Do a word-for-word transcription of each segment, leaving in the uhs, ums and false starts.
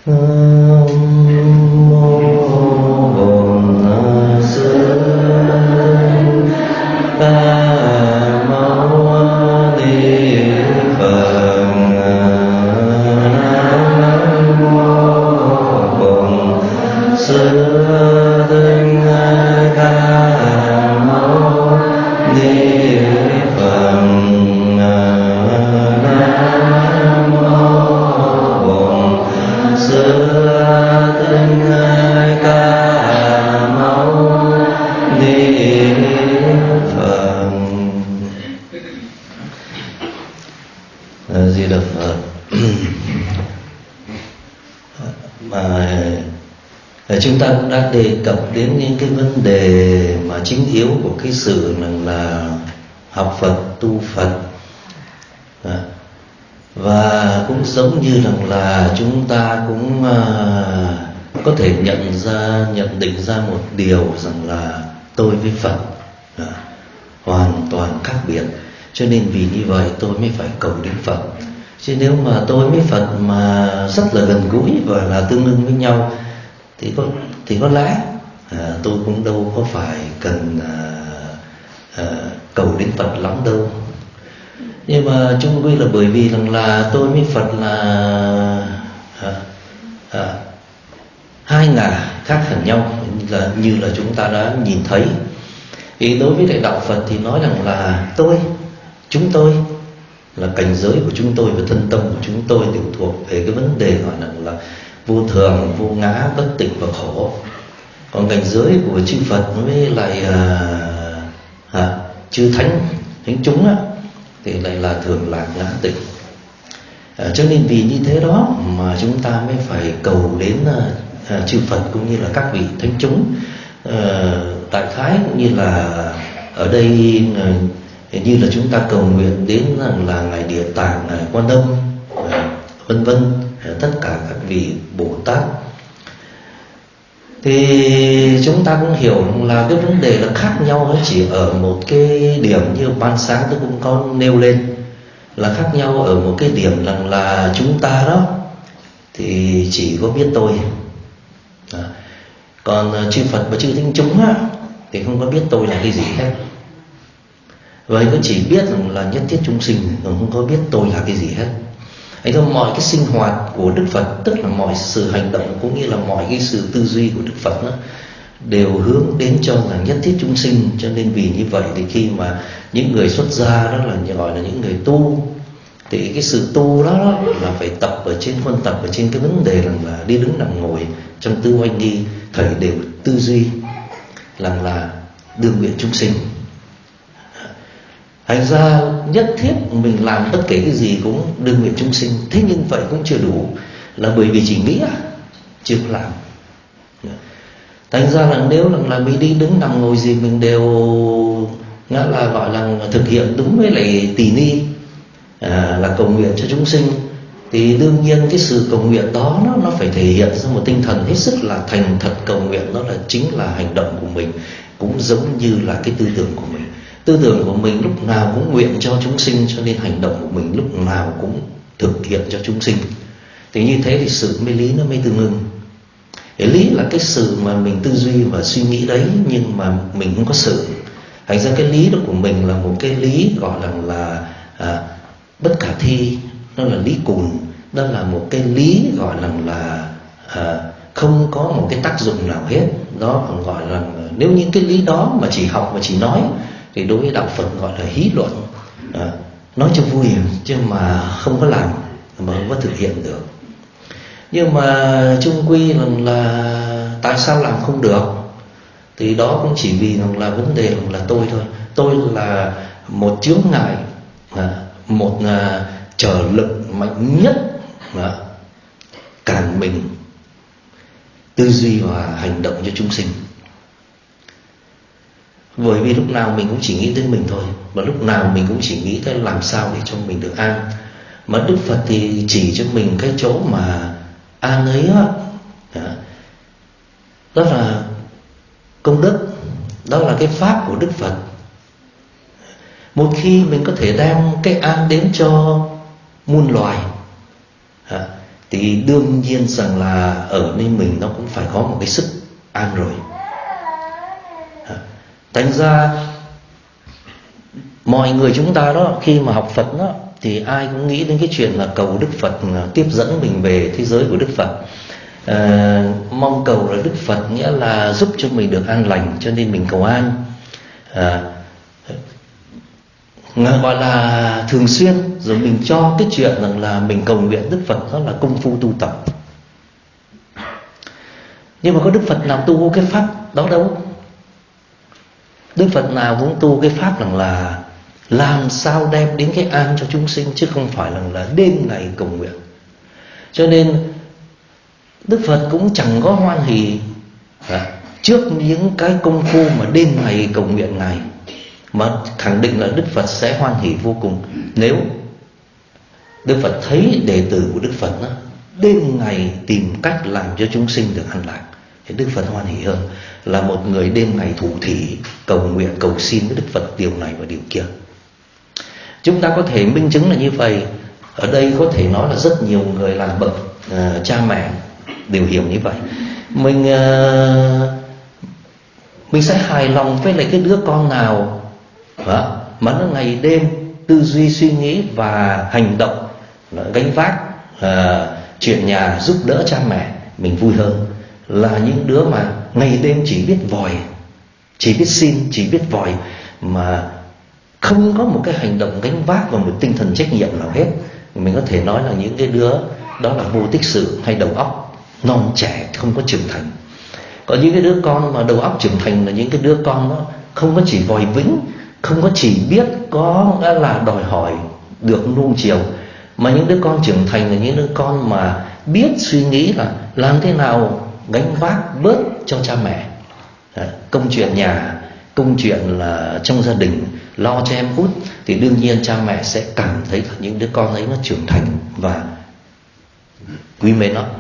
Chúng ta cũng đã đề cập đến những cái vấn đề mà chính yếu của cái sự là học Phật, tu Phật, và cũng giống như rằng là chúng ta cũng có thể nhận ra nhận định ra một điều rằng là tôi với Phật hoàn toàn khác biệt, cho nên vì như vậy tôi mới phải cầu đến Phật. Chứ nếu mà tôi với Phật mà rất là gần gũi và là tương ưng với nhau thì có thì có lẽ à, tôi cũng đâu có phải cần à, à, cầu đến Phật lắm đâu. Nhưng mà chung quy là bởi vì rằng là tôi với Phật là à, à, hai ngả khác hẳn nhau, là như là chúng ta đã nhìn thấy. Thì đối với đại đạo Phật thì nói rằng là tôi, chúng tôi là cảnh giới của chúng tôi và thân tâm của chúng tôi đều thuộc về cái vấn đề gọi là, là vô thường, vô ngã, bất tịnh và khổ. Còn cảnh giới của chư Phật với lại à, à, chư thánh, thánh chúng á, thì lại là thường lạc ngã tịnh. À, cho nên vì như thế đó mà chúng ta mới phải cầu đến à, chư Phật cũng như là các vị thánh chúng. À, đại khái cũng như là ở đây à, như là chúng ta cầu nguyện đến rằng là ngài Địa Tạng, ngài Quan Âm, à, vân vân, tất cả các vị Bồ Tát. Thì chúng ta cũng hiểu là cái vấn đề là khác nhau, nó chỉ ở một cái điểm như ban sáng tôi cũng có nêu lên, là khác nhau ở một cái điểm rằng là chúng ta đó thì chỉ có biết tôi, à, còn chư Phật và chư thánh chúng á, thì không có biết tôi là cái gì hết. Vậy có chỉ biết rằng là nhất thiết chúng sinh, còn không có biết tôi là cái gì hết. Ấy thôi, mọi cái sinh hoạt của Đức Phật, tức là mọi sự hành động cũng như là mọi cái sự tư duy của Đức Phật đó, đều hướng đến cho là nhất thiết chúng sinh. Cho nên vì như vậy thì khi mà những người xuất gia đó là gọi là những người tu, thì cái sự tu đó là phải tập ở trên phân tập ở trên cái vấn đề rằng là đi đứng nằm ngồi trong tư oanh nghi, thầy đều tư duy rằng là đương nguyện chúng sinh. Thành ra nhất thiết mình làm tất cả cái gì cũng đương nguyện chúng sinh. Thế nhưng vậy cũng chưa đủ, là bởi vì chỉ nghĩ chưa có làm. Thành ra là nếu là mình đi đứng nằm ngồi gì mình đều nghĩa là gọi là thực hiện đúng với lại tỳ ni, à, là cầu nguyện cho chúng sinh, thì đương nhiên cái sự cầu nguyện đó nó, nó phải thể hiện ra một tinh thần hết sức là thành thật cầu nguyện. Đó là chính là hành động của mình cũng giống như là cái tư tưởng của mình. Tư tưởng của mình lúc nào cũng nguyện cho chúng sinh, cho nên hành động của mình lúc nào cũng thực hiện cho chúng sinh. Thì như thế thì sự mê lý nó mới tương ưng. Cái lý là cái sự mà mình tư duy và suy nghĩ đấy, nhưng mà mình không có sự. Thành ra cái lý đó của mình là một cái lý gọi là, là à, bất khả thi, nó là lý cùn. Đó là một cái lý gọi là, là à, không có một cái tác dụng nào hết. Đó còn gọi là, nếu những cái lý đó mà chỉ học và chỉ nói thì đối với đạo Phật gọi là hí luận, à, nói cho vui chứ mà không có làm, mà không có thực hiện được. Nhưng mà chung quy là, là tại sao làm không được, thì đó cũng chỉ vì là vấn đề là tôi thôi. Tôi là một chướng ngại, à, một à, trở lực mạnh nhất à, cản mình tư duy và hành động cho chúng sinh. Bởi vì lúc nào mình cũng chỉ nghĩ tới mình thôi, và lúc nào mình cũng chỉ nghĩ tới làm sao để cho mình được an. Mà Đức Phật thì chỉ cho mình cái chỗ mà an ấy đó, đó là công đức, đó là cái pháp của Đức Phật. Một khi mình có thể đem cái an đến cho muôn loài, thì đương nhiên rằng là ở nơi mình nó cũng phải có một cái sức an rồi. Thành ra mọi người chúng ta đó, khi mà học Phật đó, thì ai cũng nghĩ đến cái chuyện là cầu Đức Phật tiếp dẫn mình về thế giới của Đức Phật. À, mong cầu là Đức Phật nghĩa là giúp cho mình được an lành, cho nên mình cầu an. À, gọi là thường xuyên, rồi mình cho cái chuyện rằng là mình cầu nguyện Đức Phật đó là công phu tu tập. Nhưng mà có Đức Phật nào tu cái pháp đó đâu. Đức Phật nào cũng tu cái pháp rằng là làm sao đem đến cái an cho chúng sinh, chứ không phải là, là đêm ngày cầu nguyện. Cho nên Đức Phật cũng chẳng có hoan hỉ à, trước những cái công phu mà đêm ngày cầu nguyện Ngài, mà khẳng định là Đức Phật sẽ hoan hỉ vô cùng nếu Đức Phật thấy đệ tử của Đức Phật đó, đêm ngày tìm cách làm cho chúng sinh được an lạc, thì Đức Phật hoan hỉ hơn là một người đêm ngày thủ thỉ cầu nguyện cầu xin với Đức Phật điều này và điều kia. Chúng ta có thể minh chứng là như vậy. Ở đây có thể nói là rất nhiều người làm bậc uh, cha mẹ đều hiểu như vậy. Mình uh, mình sẽ hài lòng với lại cái đứa con nào đó, mà nó ngày đêm tư duy suy nghĩ và hành động gánh vác uh, chuyện nhà, giúp đỡ cha mẹ, mình vui hơn là những đứa mà ngày đêm chỉ biết vòi, chỉ biết xin, chỉ biết vòi, mà không có một cái hành động gánh vác và một tinh thần trách nhiệm nào hết. Mình có thể nói là những cái đứa đó là vô tích sự hay đầu óc non trẻ, không có trưởng thành. Có những cái đứa con mà đầu óc trưởng thành là những cái đứa con đó không có chỉ vòi vĩnh, không có chỉ biết có là đòi hỏi được nuông chiều, mà những đứa con trưởng thành là những đứa con mà biết suy nghĩ là làm thế nào gánh vác bớt cho cha mẹ công chuyện nhà, công chuyện là trong gia đình, lo cho em út, thì đương nhiên cha mẹ sẽ cảm thấy là những đứa con ấy nó trưởng thành và quý mến nó.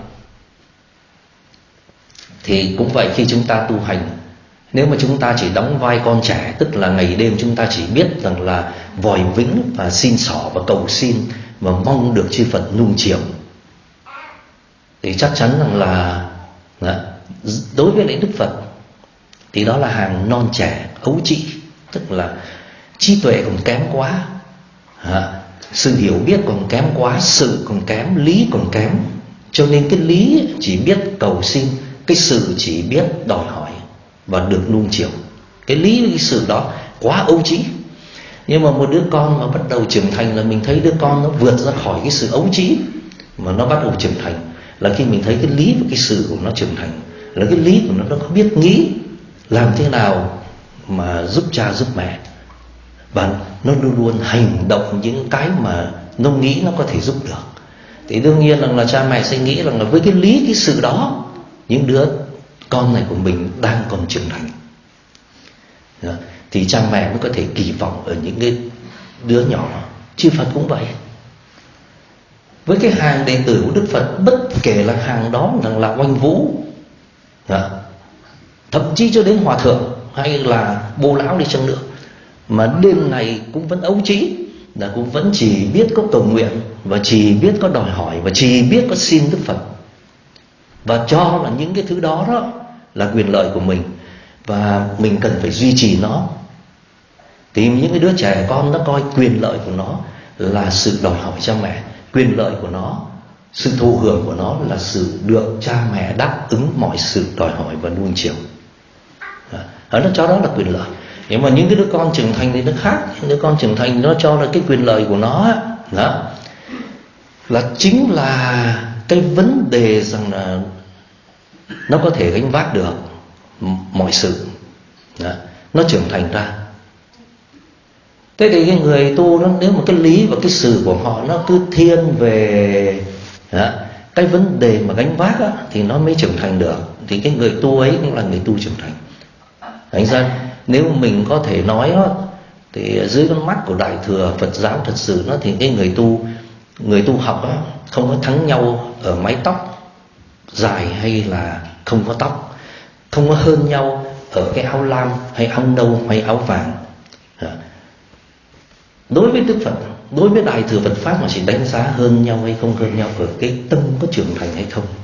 Thì cũng vậy, khi chúng ta tu hành, nếu mà chúng ta chỉ đóng vai con trẻ, tức là ngày đêm chúng ta chỉ biết rằng là vòi vĩnh và xin xỏ và cầu xin và mong được chư Phật nuông chiều, thì chắc chắn rằng là đối với lễ Đức Phật thì đó là hàng non trẻ, ấu trĩ, tức là trí tuệ còn kém quá, à, sự hiểu biết còn kém quá, sự còn kém, lý còn kém. Cho nên cái lý chỉ biết cầu xin, cái sự chỉ biết đòi hỏi và được nuông chiều. Cái lý với cái sự đó quá ấu trĩ. Nhưng mà một đứa con mà bắt đầu trưởng thành là mình thấy đứa con nó vượt ra khỏi cái sự ấu trĩ, mà nó bắt đầu trưởng thành là khi mình thấy cái lý và cái sự của nó trưởng thành, là cái lý của nó nó có biết nghĩ làm thế nào mà giúp cha giúp mẹ, và nó luôn luôn hành động những cái mà nó nghĩ nó có thể giúp được. Thì đương nhiên rằng là cha mẹ sẽ nghĩ rằng là với cái lý cái sự đó, những đứa con này của mình đang còn trưởng thành, thì cha mẹ mới có thể kỳ vọng ở những cái đứa nhỏ. Chư Phật cũng vậy. Với cái hàng đệ tử của Đức Phật, bất kể là hàng đó là, là oanh vũ, thậm chí cho đến hòa thượng hay là bồ lão đi chăng nữa, mà đêm này cũng vẫn ấu trĩ, là cũng vẫn chỉ biết có cầu nguyện, và chỉ biết có đòi hỏi, và chỉ biết có xin Đức Phật, và cho là những cái thứ đó đó là quyền lợi của mình và mình cần phải duy trì nó. Thì những cái đứa trẻ con nó coi quyền lợi của nó là sự đòi hỏi cha mẹ, quyền lợi của nó, sự thụ hưởng của nó là sự được cha mẹ đáp ứng mọi sự đòi hỏi và nuông chiều. Đó, nó cho đó là quyền lợi. Nhưng mà những cái đứa con trưởng thành thì nó khác. Những đứa con trưởng thành nó cho là cái quyền lợi của nó đó là chính là cái vấn đề rằng là nó có thể gánh vác được mọi sự đó, nó trưởng thành ra. Thế thì cái người tu nó, nếu mà cái lý và cái sự của họ nó cứ thiên về đó, cái vấn đề mà gánh vác á, thì nó mới trưởng thành được. Thì cái người tu ấy cũng là người tu trưởng thành. Thành ra nếu mình có thể nói đó, thì dưới con mắt của Đại Thừa Phật giáo thật sự nó, thì cái người tu người tu học đó, không có thắng nhau ở mái tóc dài hay là không có tóc, không có hơn nhau ở cái áo lam hay áo nâu hay áo vàng. Đối với Đức Phật đối với Đại thừa Phật Pháp mà chỉ đánh giá hơn nhau hay không hơn nhau ở cái tâm có trưởng thành hay không.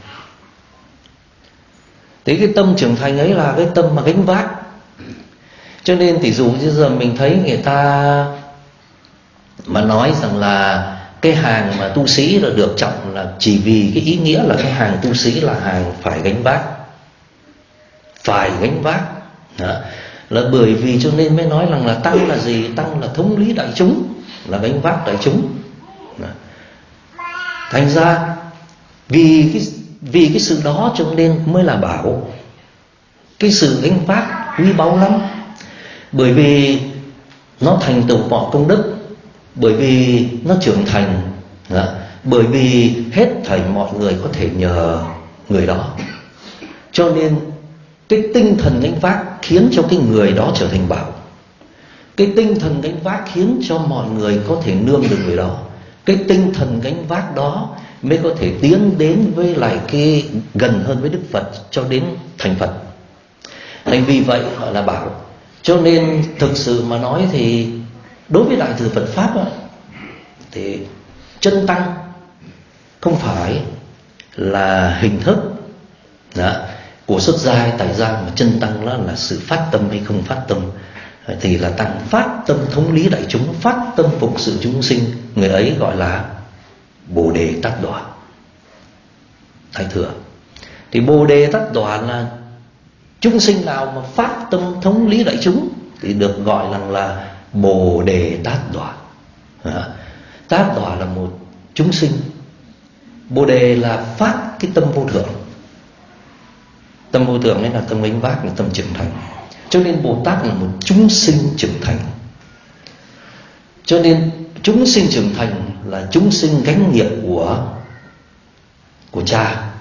Thế cái tâm trưởng thành ấy là cái tâm mà gánh vác. Cho nên tỷ dụ như giờ mình thấy người ta mà nói rằng là cái hàng mà tu sĩ là được trọng là chỉ vì cái ý nghĩa là cái hàng tu sĩ là hàng phải gánh vác, phải gánh vác. Đó. Là bởi vì cho nên mới nói rằng là tăng là gì? Tăng là thống lý đại chúng, là gánh vác đại chúng. Đó. Thành ra vì cái vì cái sự đó cho nên mới là bảo. Cái sự gánh vác quý báu lắm. Bởi vì nó thành tựu mọi công đức, bởi vì nó trưởng thành, đó. Bởi vì hết thảy mọi người có thể nhờ người đó. Cho nên cái tinh thần gánh vác khiến cho cái người đó trở thành bảo. Cái tinh thần gánh vác khiến cho mọi người có thể nương được người đó. Cái tinh thần gánh vác đó mới có thể tiến đến với lại cái gần hơn với Đức Phật cho đến thành Phật. Thành vì vậy gọi là bảo. Cho nên thực sự mà nói thì đối với Đại thừa Phật Pháp đó, thì chân tăng không phải là hình thức đó, của xuất gia hay tại gia, mà chân tăng đó là sự phát tâm hay không phát tâm. Thì là tăng phát tâm thống lý đại chúng, phát tâm phục sự chúng sinh, người ấy gọi là Bồ Đề Tát Đọa. Đại thừa thì Bồ Đề Tát Đọa là chúng sinh nào mà phát tâm thống lý đại chúng thì được gọi là, là Bồ Đề Tát Đọa. Tát Đọa là một chúng sinh, Bồ Đề là phát cái tâm vô thượng. Tâm vô thượng ấy là tâm gánh vác, là tâm trưởng thành. Cho nên Bồ Tát là một chúng sinh trưởng thành. Cho nên chúng sinh trưởng thành là chúng sinh gánh nghiệp của của cha.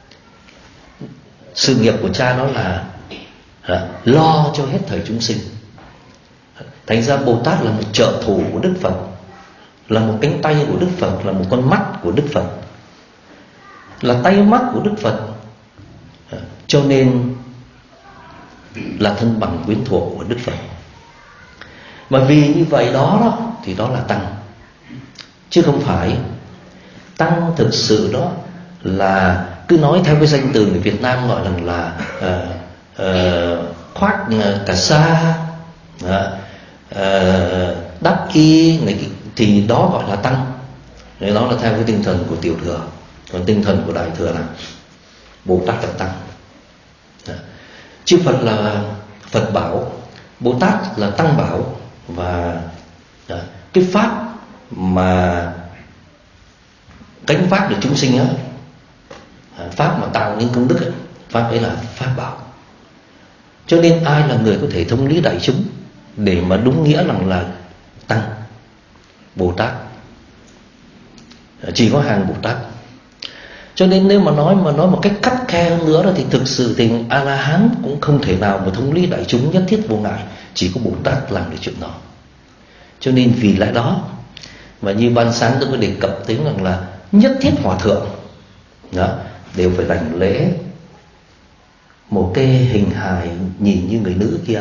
Sự nghiệp của cha đó là, là lo cho hết thảy chúng sinh. Thành ra Bồ Tát là một trợ thủ của Đức Phật, là một cánh tay của Đức Phật, là một con mắt của Đức Phật, là tay mắt của Đức Phật. Cho nên là thân bằng quyến thuộc của Đức Phật. Mà vì như vậy đó, đó thì đó là tăng. Chứ không phải tăng thực sự đó là cứ nói theo cái danh từ người Việt Nam gọi là là uh, uh, khoác cà sa, uh, uh, đắp y thì đó gọi là tăng. Đấy, đó là theo cái tinh thần của tiểu thừa. Còn tinh thần của đại thừa là Bồ Tát là tăng. Chư Phật là Phật bảo, Bồ Tát là tăng bảo. Và cái pháp mà gánh vác được chúng sinh á, pháp mà tạo nên công đức ấy, pháp ấy là pháp bảo. Cho nên ai là người có thể thống lý đại chúng để mà đúng nghĩa rằng là tăng? Bồ Tát. Chỉ có hàng Bồ Tát. Cho nên nếu mà nói mà nói một cách khắt khe hơn nữa đó, thì thực sự thì A-la-hán cũng không thể nào mà thống lý đại chúng nhất thiết vô ngại. Chỉ có Bồ Tát làm được chuyện đó. Cho nên vì lẽ đó mà như ban sáng tôi có đề cập tới rằng là nhất thiết hòa thượng đó đều phải đảnh lễ một cái hình hài nhìn như người nữ kia.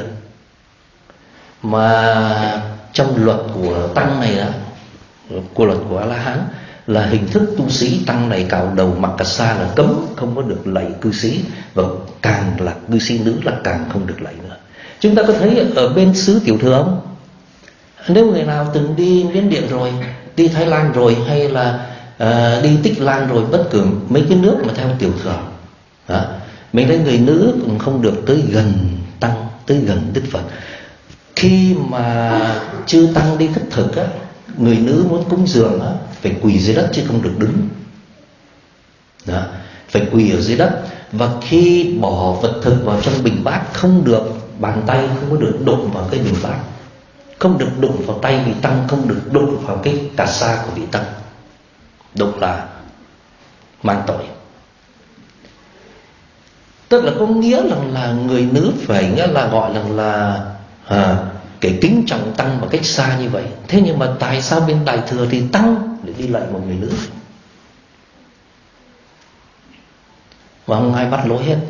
Mà trong luật của tăng này đó, của luật của A-la-hán là hình thức tu sĩ tăng này cạo đầu mặc cà sa là cấm, không có được lạy cư sĩ, và càng là cư sĩ nữ là càng không được lạy nữa. Chúng ta có thấy ở bên xứ tiểu thừa không? Nếu người nào từng đi Miến Điện rồi, đi Thái Lan rồi, hay là uh, đi Tích Lan rồi, bất cứ mấy cái nước mà theo tiểu thừa đó, mình thấy người nữ cũng không được tới gần tăng, tới gần Đức Phật. Khi mà chư tăng đi khất thực á, người nữ muốn cúng dường á, phải quỳ dưới đất chứ không được đứng đó, phải quỳ ở dưới đất. Và khi bỏ vật thực vào trong bình bát, không được bàn tay không có được đụng vào cái bình bát, không được đụng vào tay vị tăng, không được đụng vào cái cà sa của vị tăng. Đụng là mang tội. Tức là có nghĩa là, là người nữ phải nghĩa là gọi là là à, cái kính trọng tăng một cách xa như vậy. Thế nhưng mà tại sao bên đại thừa thì tăng để đi lại một người nữ và không ai bắt lỗi hết,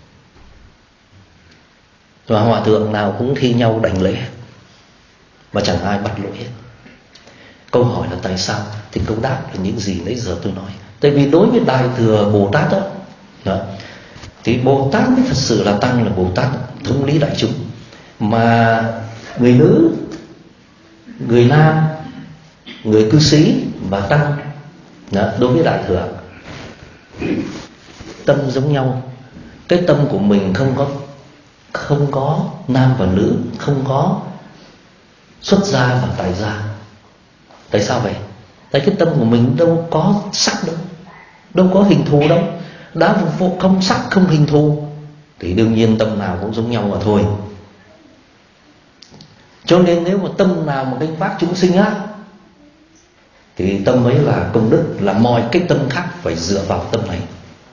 và hòa thượng nào cũng thi nhau đảnh lễ mà chẳng ai bắt lỗi hết. Câu hỏi là tại sao? Thì câu đáp là những gì nãy giờ tôi nói. Tại vì đối với Đại Thừa Bồ Tát đó, đó thì Bồ Tát mới thật sự là tăng, là Bồ Tát thống lý đại chúng. Mà người nữ, người nam, người cư sĩ và tăng đó, đối với Đại Thừa tâm giống nhau. Cái tâm của mình không có không có nam và nữ, không có xuất gia và tại gia. Tại sao vậy? Tại cái tâm của mình đâu có sắc đâu, đâu có hình thù đâu. Đã vô không sắc không hình thù thì đương nhiên tâm nào cũng giống nhau mà thôi. Cho nên nếu mà tâm nào mà gánh vác chúng sinh á, thì tâm ấy là công đức, là mọi cái tâm khác phải dựa vào tâm này.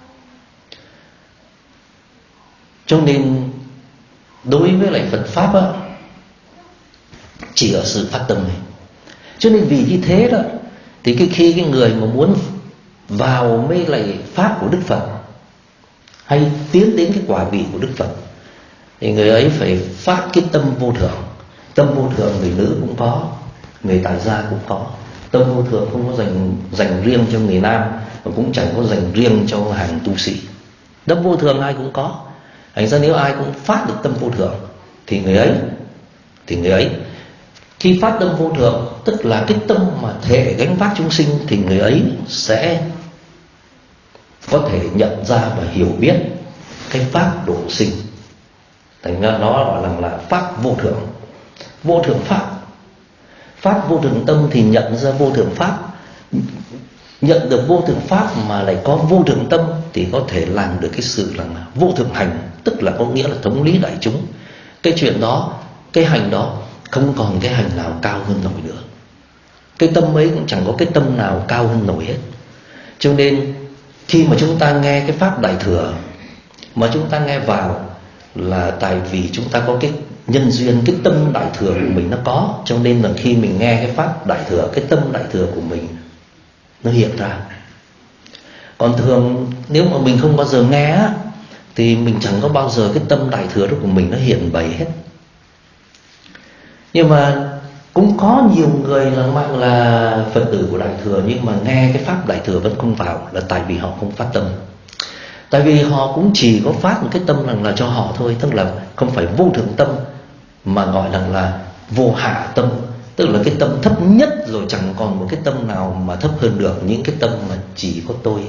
Cho nên đối với lại Phật Pháp á, chỉ ở sự phát tâm này. Cho nên vì như thế đó, thì cái khi cái người mà muốn vào mấy lại Pháp của Đức Phật, hay tiến đến cái quả vị của Đức Phật, thì người ấy phải phát cái tâm vô thượng. Tâm vô thượng người nữ cũng có, người tại gia cũng có. Tâm vô thượng không có dành dành riêng cho người nam, và cũng chẳng có dành riêng cho hàng tu sĩ. Tâm vô thượng ai cũng có. Thành ra nếu ai cũng phát được tâm vô thượng thì người ấy thì người ấy khi phát tâm vô thượng, tức là cái tâm mà thể gánh vác chúng sinh, thì người ấy sẽ có thể nhận ra và hiểu biết cái pháp độ sinh. Thành ra nó gọi là, là pháp vô thượng. Vô thượng pháp, pháp vô thượng tâm thì nhận ra vô thượng pháp. Nhận được vô thượng pháp mà lại có vô thượng tâm thì có thể làm được cái sự là vô thượng hành, tức là có nghĩa là thống lý đại chúng. Cái chuyện đó, cái hành đó không còn cái hành nào cao hơn nổi nữa. Cái tâm ấy cũng chẳng có cái tâm nào cao hơn nổi hết. Cho nên khi mà chúng ta nghe cái pháp Đại Thừa, mà chúng ta nghe vào là tại vì chúng ta có cái nhân duyên, cái tâm Đại Thừa của mình nó có. Cho nên là khi mình nghe cái pháp Đại Thừa, cái tâm Đại Thừa của mình nó hiện ra. Còn thường nếu mà mình không bao giờ nghe á, thì mình chẳng có bao giờ cái tâm Đại Thừa đó của mình nó hiện bày hết. Nhưng mà cũng có nhiều người là mạng là Phật tử của Đại Thừa, nhưng mà nghe cái pháp Đại Thừa vẫn không vào, là tại vì họ không phát tâm. Tại vì họ cũng chỉ có phát một cái tâm rằng là cho họ thôi, tức là không phải vô thượng tâm, mà gọi rằng là vô hạ tâm, tức là cái tâm thấp nhất rồi, chẳng còn một cái tâm nào mà thấp hơn được. Những cái tâm mà chỉ có tôi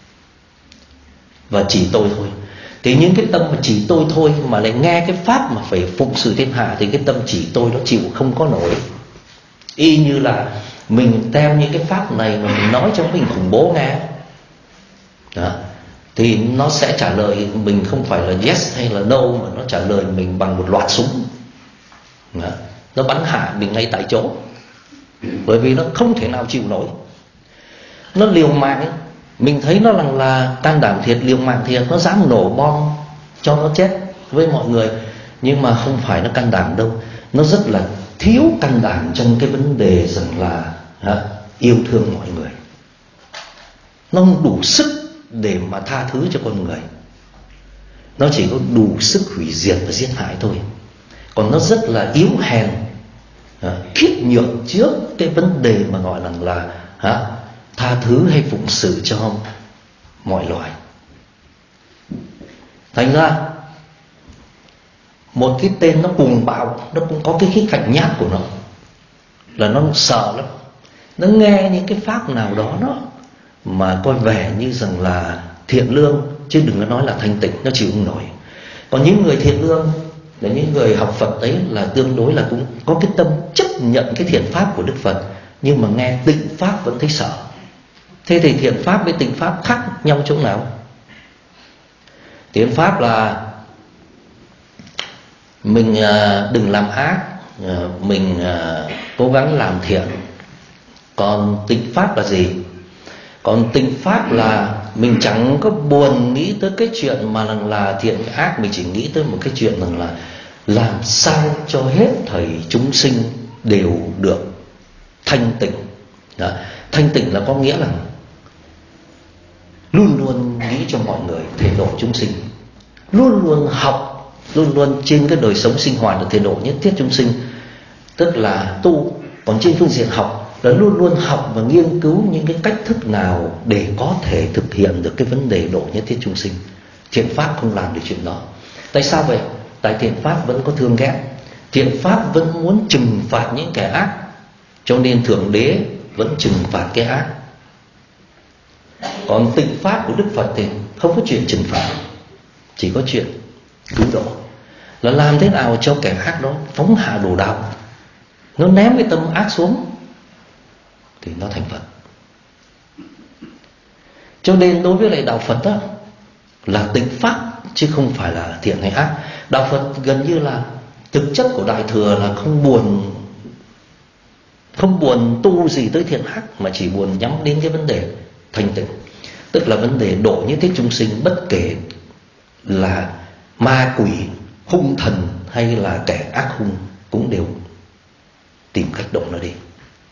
và chỉ tôi thôi. Thì những cái tâm mà chỉ tôi thôi mà lại nghe cái pháp mà phải phụng sự thiên hạ, thì cái tâm chỉ tôi nó chịu không có nổi. Y như là mình theo những cái pháp này mà mình nói cho mình khủng bố nghe đó, thì nó sẽ trả lời mình không phải là yes hay là no, mà nó trả lời mình bằng một loạt súng đó. Nó bắn hạ mình ngay tại chỗ, bởi vì nó không thể nào chịu nổi. Nó liều mạng, mình thấy nó là, là can đảm thiệt, liều mạng thiệt, nó dám nổ bom cho nó chết với mọi người. Nhưng mà không phải nó can đảm đâu, nó rất là thiếu can đảm trong cái vấn đề rằng là ha, yêu thương mọi người. Nó không đủ sức để mà tha thứ cho con người, nó chỉ có đủ sức hủy diệt và giết hại thôi. Còn nó rất là yếu hèn, khiếp nhược trước cái vấn đề mà gọi là, là ha, tha thứ hay phụng sự cho mọi loài. Thành ra một cái tên nó cuồng bạo, nó cũng có cái khía cạnh nhát của nó, là nó sợ lắm. Nó nghe những cái pháp nào đó nó mà coi vẻ như rằng là thiện lương, chứ đừng có nói là thanh tịnh, nó chịu không nổi. Còn những người thiện lương là những người học Phật đấy, là tương đối là cũng có cái tâm chấp nhận cái thiện pháp của Đức Phật, nhưng mà nghe tịnh pháp vẫn thấy sợ. Thế thì thiện pháp với tịnh pháp khác nhau chỗ nào? Thiện pháp là mình đừng làm ác, mình cố gắng làm thiện. Còn tịnh pháp là gì? Còn tịnh pháp là mình chẳng có buồn nghĩ tới cái chuyện mà là, là thiện ác, mình chỉ nghĩ tới một cái chuyện rằng là làm sao cho hết thảy chúng sinh đều được thanh tịnh. Đó. Thanh tịnh là có nghĩa là luôn luôn nghĩ cho mọi người thể độ chúng sinh, luôn luôn học, luôn luôn trên cái đời sống sinh hoạt được thể độ nhất thiết chúng sinh, tức là tu. Còn trên phương diện học là luôn luôn học và nghiên cứu những cái cách thức nào để có thể thực hiện được cái vấn đề độ nhất thiết chúng sinh. Thiện pháp không làm được chuyện đó. Tại sao vậy? Tại thiện pháp vẫn có thương ghét, thiện pháp vẫn muốn trừng phạt những kẻ ác, cho nên Thượng Đế vẫn trừng phạt cái ác. Còn tịnh pháp của Đức Phật thì không có chuyện trừng phạt, chỉ có chuyện cứu độ. Là làm thế nào cho kẻ ác đó phóng hạ đồ đạo, nó ném cái tâm ác xuống thì nó thành Phật. Cho nên đối với lại đạo Phật đó là tịnh pháp chứ không phải là thiện hay ác. Đạo Phật gần như là thực chất của Đại Thừa là không buồn không buồn tu gì tới thiện ác, mà chỉ buồn nhắm đến cái vấn đề thanh tịnh, tức là vấn đề độ nhất thiết chúng sinh, bất kể là ma quỷ, hung thần hay là kẻ ác hung cũng đều tìm cách độ nó đi.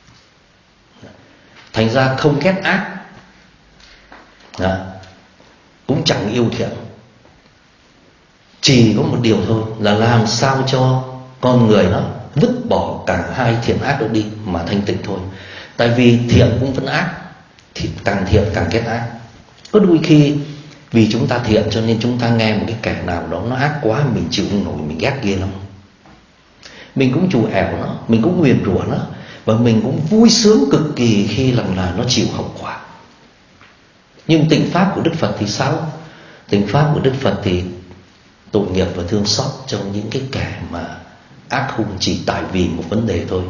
Thành ra không ghét ác, đó, cũng chẳng yêu thiện, chỉ có một điều thôi là làm sao cho con người nó vứt bỏ cả hai thiện ác đó đi mà thanh tịnh thôi. Tại vì thiện cũng vẫn ác, thì càng thiện càng ghét ác. Có đôi khi vì chúng ta thiện cho nên chúng ta nghe một cái kẻ nào đó nó ác quá, mình chịu không nổi, mình ghét ghê lắm. Mình cũng trù ẻo nó, mình cũng nguyền rủa nó, và mình cũng vui sướng cực kỳ khi lần là nó chịu hậu quả. Nhưng tịnh pháp của Đức Phật thì sao? Tịnh pháp của Đức Phật thì tội nghiệp và thương xót cho những cái kẻ mà ác hung chỉ tại vì một vấn đề thôi.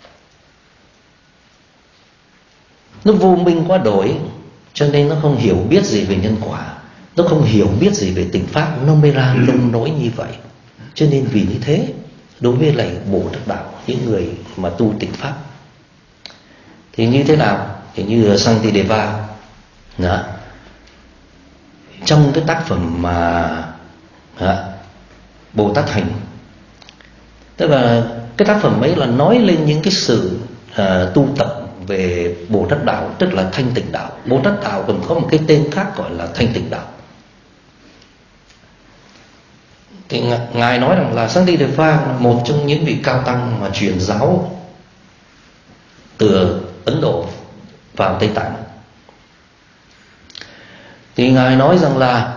Nó vô minh quá đổi, cho nên nó không hiểu biết gì về nhân quả, nó không hiểu biết gì về tịnh pháp, nó mới ra nông nỗi như vậy. Cho nên vì như thế, đối với lại Bồ Tát đạo, những người mà tu tịnh pháp thì như thế nào? Thì như Santideva đó, trong cái tác phẩm mà đó, Bồ Tát Hành, tức là cái tác phẩm ấy là nói lên những cái sự uh, tu tập về Bồ Tát đạo, tức là thanh tịnh đạo. Bồ Tát đạo còn có một cái tên khác gọi là thanh tịnh đạo. Thì ngài nói rằng là Santideva là một trong những vị cao tăng mà truyền giáo từ Ấn Độ vào Tây Tạng. Thì ngài nói rằng là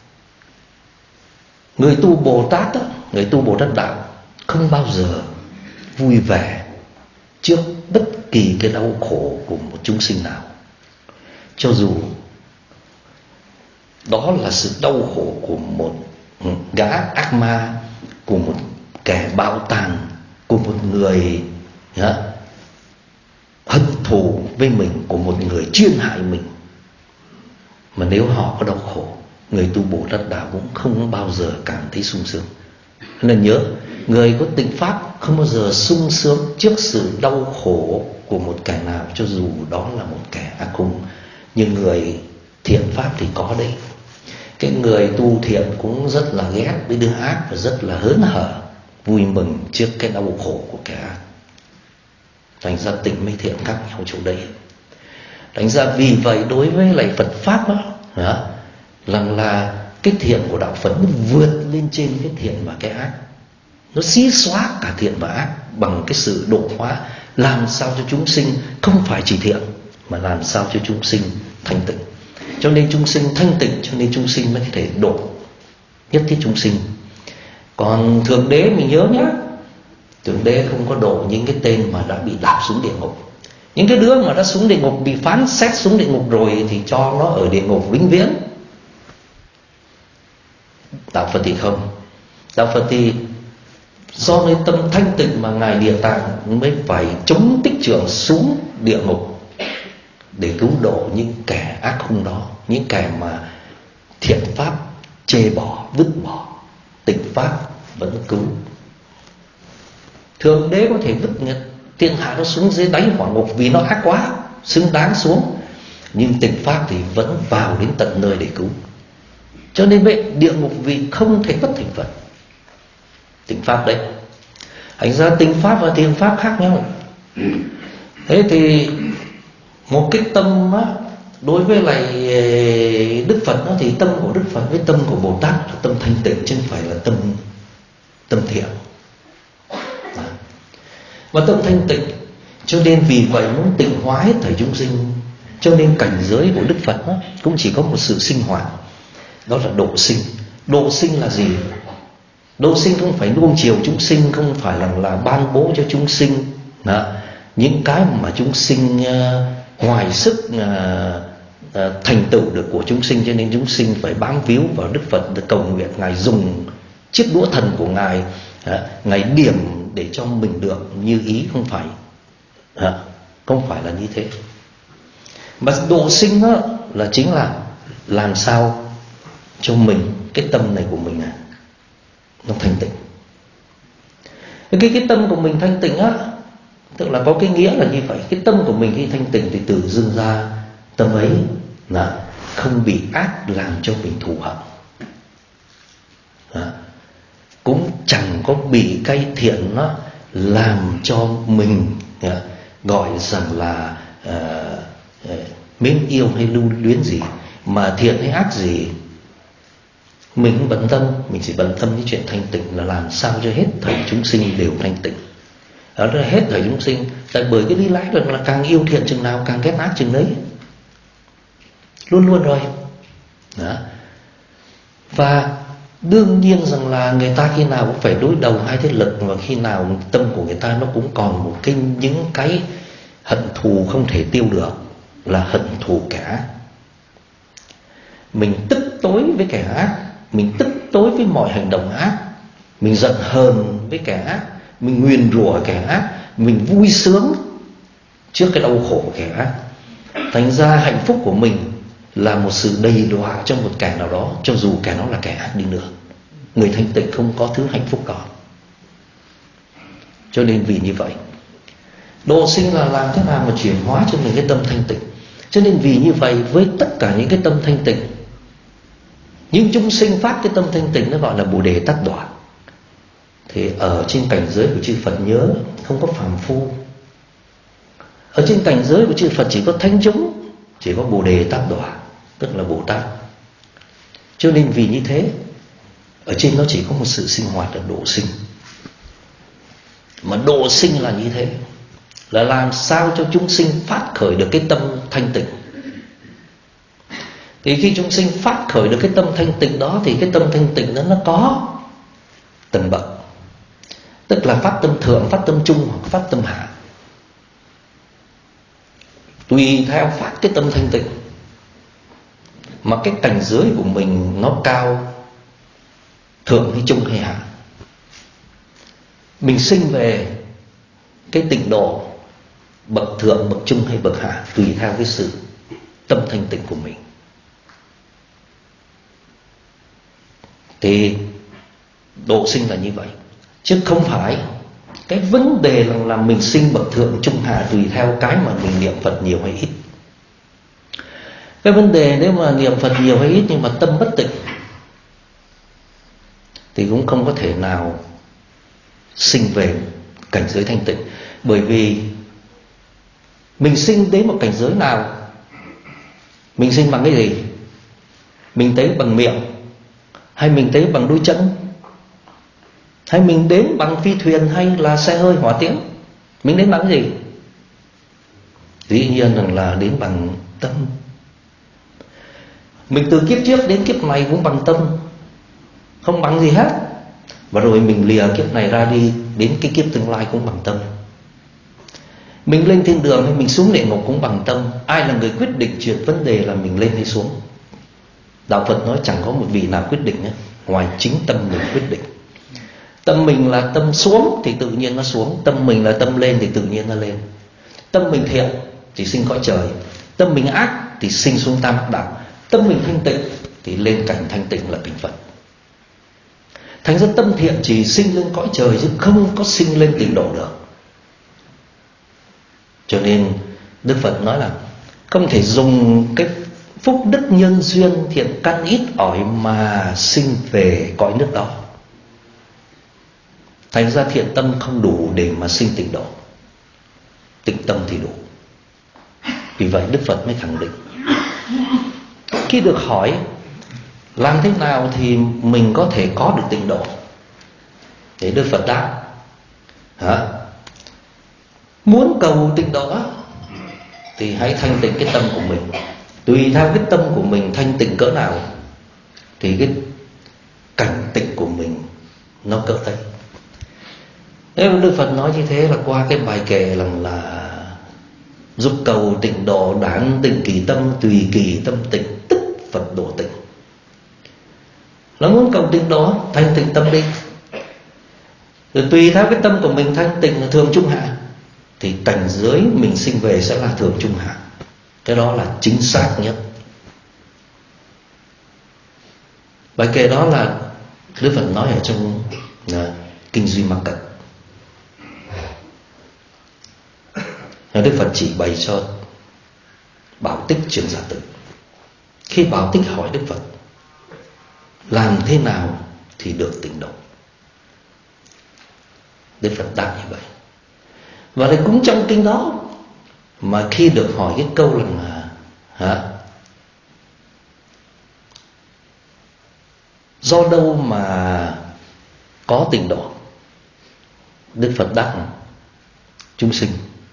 người tu Bồ Tát đó, người tu Bồ Tát đạo không bao giờ vui vẻ trước bất kỳ cái đau khổ của một chúng sinh nào, cho dù đó là sự đau khổ của một gã ác ma, của một kẻ bạo tàn, của một người đó, hận thù với mình, của một người chuyên hại mình. Mà nếu họ có đau khổ, người tu Bồ Tát đạo cũng không bao giờ cảm thấy sung sướng. Nên nhớ, người có tịnh pháp không bao giờ sung sướng trước sự đau khổ của một kẻ nào, cho dù đó là một kẻ ác hung. Nhưng người thiện pháp thì có đấy. Cái người tu thiện cũng rất là ghét với đứa ác và rất là hớn hở, vui mừng trước cái đau khổ của kẻ ác. Thành ra tịnh với thiện khác nhau chỗ đây. Thành ra vì vậy đối với lại Phật pháp đó, đó rằng là cái thiện của đạo Phật nó vượt lên trên cái thiện và cái ác, nó xí xóa cả thiện và ác bằng cái sự độ hóa, làm sao cho chúng sinh không phải chỉ thiện mà làm sao cho chúng sinh thanh tịnh. Cho nên chúng sinh thanh tịnh, cho nên chúng sinh mới có thể độ nhất thiết chúng sinh. Còn Thượng Đế mình nhớ nhé, Thượng Đế không có độ những cái tên mà đã bị đạp xuống địa ngục. Những cái đứa mà đã xuống địa ngục, bị phán xét xuống địa ngục rồi thì cho nó ở địa ngục vĩnh viễn. Đạo Phật thì không. Đạo Phật thì do nơi tâm thanh tịnh mà Ngài Địa Tạng mới phải chống tích trưởng xuống địa ngục để cứu độ những kẻ ác hung đó, những kẻ mà thiện pháp chê bỏ, vứt bỏ, tịnh pháp vẫn cứu. Thượng Đế có thể vứt thiên hạ nó xuống dưới đáy hỏa ngục vì nó ác quá, xứng đáng xuống, nhưng tịnh pháp thì vẫn vào đến tận nơi để cứu. Cho nên vậy địa ngục vì không thể bất thành Phật. Tịnh pháp đấy. Thành ra tịnh pháp và thiện pháp khác nhau. Thế thì một cái tâm á, đối với lại Đức Phật đó, thì tâm của Đức Phật với tâm của Bồ Tát là tâm thanh tịnh chứ không phải là tâm tâm thiện. Và tâm thanh tịnh Cho nên vì vậy muốn tịnh hóa hết thảy chúng sinh, cho nên cảnh giới của Đức Phật đó, cũng chỉ có một sự sinh hoạt, đó là độ sinh. Độ sinh là gì? Độ sinh không phải nuông chiều chúng sinh, không phải là, là ban bố cho chúng sinh đó, những cái mà chúng sinh uh, ngoài sức uh, uh, thành tựu được của chúng sinh, cho nên chúng sinh phải bám víu vào Đức Phật để cầu nguyện Ngài dùng chiếc đũa thần của Ngài, uh, Ngài điểm để cho mình được như ý. Không phải uh, không phải là như thế. Mà độ sinh đó là chính là làm sao cho mình, cái tâm này của mình này nó thanh tịnh. Cái cái tâm của mình thanh tịnh á, tức là có cái nghĩa là như vậy. Cái tâm của mình khi thanh tịnh thì tự dưng ra tâm ấy là không bị ác làm cho mình thù hận, à, cũng chẳng có bị cái thiện nó làm cho mình à, gọi rằng là à, à, mến yêu hay lưu luyến gì. Mà thiện hay ác gì mình không bận tâm, mình chỉ bận tâm với chuyện thanh tịnh là làm sao cho hết thảy chúng sinh đều thanh tịnh. Đó là hết thảy chúng sinh. Tại bởi cái lý lẽ rằng là càng yêu thiện chừng nào càng ghét ác chừng đấy, luôn luôn rồi đó. Và đương nhiên rằng là người ta khi nào cũng phải đối đầu hai thế lực, và khi nào tâm của người ta nó cũng còn một cái những cái hận thù không thể tiêu được, là hận thù kẻ ác. Mình tức tối với kẻ ác, mình tức tối với mọi hành động ác, mình giận hờn với kẻ ác, mình nguyền rủa kẻ ác, mình vui sướng trước cái đau khổ của kẻ ác. Thành ra hạnh phúc của mình là một sự đầy đọa trong một kẻ nào đó, cho dù kẻ đó là kẻ ác đi nữa. Người thanh tịnh không có thứ hạnh phúc đó. Cho nên vì như vậy, độ sinh là làm thế nào mà chuyển hóa cho mình cái tâm thanh tịnh. Cho nên vì như vậy, với tất cả những cái tâm thanh tịnh, những chúng sinh phát cái tâm thanh tịnh, nó gọi là Bồ Đề Tát Đọa. Thì ở trên cảnh giới của chư Phật nhớ không có phàm phu. Ở trên cảnh giới của chư Phật chỉ có thánh chúng, chỉ có Bồ Đề Tát Đọa, tức là Bồ Tát. Cho nên vì như thế, ở trên nó chỉ có một sự sinh hoạt là độ sinh. Mà độ sinh là như thế, là làm sao cho chúng sinh phát khởi được cái tâm thanh tịnh. Thì khi chúng sinh phát khởi được cái tâm thanh tịnh đó, thì cái tâm thanh tịnh đó nó có tầng bậc. Tức là phát tâm thượng, phát tâm trung hoặc phát tâm hạ. Tùy theo phát cái tâm thanh tịnh mà cái cảnh giới của mình nó cao, thượng hay trung hay hạ. Mình sinh về cái tịnh độ bậc thượng, bậc trung hay bậc hạ, tùy theo cái sự tâm thanh tịnh của mình. Thì độ sinh là như vậy, chứ không phải cái vấn đề là, là mình sinh bậc thượng trung hạ tùy theo cái mà mình niệm Phật nhiều hay ít. Cái vấn đề nếu mà niệm Phật nhiều hay ít nhưng mà tâm bất tịnh thì cũng không có thể nào sinh về cảnh giới thanh tịnh. Bởi vì mình sinh đến một cảnh giới nào, mình sinh bằng cái gì? Mình tới bằng miệng, hay mình tới bằng đôi chân, hay mình đến bằng phi thuyền, hay là xe hơi hỏa tiễn? Mình đến bằng cái gì? Dĩ nhiên rằng là đến bằng tâm. Mình từ kiếp trước đến kiếp này cũng bằng tâm, không bằng gì hết. Và rồi mình lìa kiếp này ra đi, đến cái kiếp tương lai cũng bằng tâm. Mình lên thiên đường hay mình xuống địa ngục cũng bằng tâm. Ai là người quyết định chuyện vấn đề là mình lên hay xuống? Đạo Phật nói chẳng có một vị nào quyết định nhé, ngoài chính tâm mình quyết định. Tâm mình là tâm xuống thì tự nhiên nó xuống, tâm mình là tâm lên thì tự nhiên nó lên. Tâm mình thiện thì sinh cõi trời, tâm mình ác thì sinh xuống tam ác đạo. Tâm mình thanh tịnh thì lên cảnh thanh tịnh là cảnh Phật. Thành ra tâm thiện chỉ sinh lên cõi trời chứ không có sinh lên tịnh độ được. Cho nên Đức Phật nói là không thể dùng cái phúc đức nhân duyên thiện căn ít ỏi mà sinh về cõi nước đó. Thành ra thiện tâm không đủ để mà sinh tịnh độ, tịnh tâm thì đủ. Vì vậy Đức Phật mới khẳng định. Khi được hỏi làm thế nào thì mình có thể có được tịnh độ, để Đức Phật đáp: Hả? Muốn cầu tịnh độ thì hãy thanh tịnh cái tâm của mình. Tùy theo cái tâm của mình thanh tịnh cỡ nào thì cái cảnh tịnh của mình nó cỡ đấy. Nếu Đức Phật nói như thế là qua cái bài kệ rằng là dục cầu tịnh độ, đản tịnh kỳ tâm, tùy kỳ tâm tịnh, tức Phật độ tịnh. Nó muốn cầu tịnh độ, thanh tịnh tâm đi. Rồi tùy theo cái tâm của mình thanh tịnh là thường trung hạ, thì cảnh giới mình sinh về sẽ là thường trung hạ. Cái đó là chính xác nhất. Bài kệ đó là Đức Phật nói ở trong uh, Kinh Duy Ma Cật. Đức Phật chỉ bày cho Bảo Tích Trưởng Giả Tử. Khi Bảo Tích hỏi Đức Phật làm thế nào thì được tịnh độ, Đức Phật đáp như vậy. Và lại cũng trong kinh đó mà khi được hỏi cái câu là hả, do đâu mà có tịnh độ, Đức Phật đáp là chúng sinh.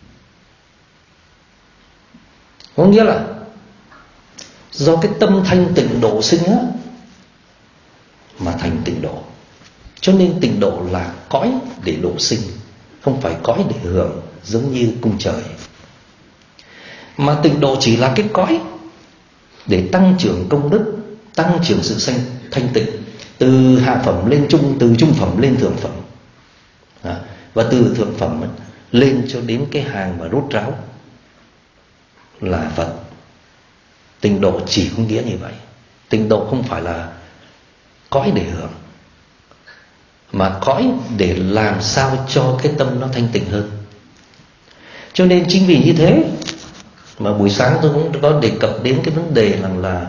Có nghĩa là do cái tâm thanh tịnh độ sinh á mà thành tịnh độ. Cho nên tịnh độ là cõi để độ sinh, không phải cõi để hưởng giống như cung trời. Mà tịnh độ chỉ là cái cõi để tăng trưởng công đức, tăng trưởng sự sanh thanh tịnh, từ hạ phẩm lên trung, từ trung phẩm lên thượng phẩm, à, và từ thượng phẩm lên cho đến cái hàng mà rốt ráo là Phật. Tịnh độ chỉ có nghĩa như vậy. Tịnh độ không phải là cõi để hưởng, mà cõi để làm sao cho cái tâm nó thanh tịnh hơn. Cho nên chính vì như thế mà buổi sáng tôi cũng có đề cập đến cái vấn đề rằng là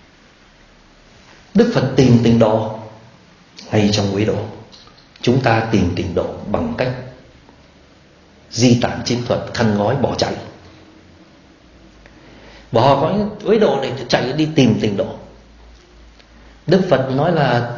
Đức Phật tìm tịnh độ ngay trong quế độ. Chúng ta tìm tịnh độ bằng cách di tản chiến thuật, khăn gói bỏ chạy. Bỏ gói quế độ này chạy đi tìm tịnh độ. Đức Phật nói là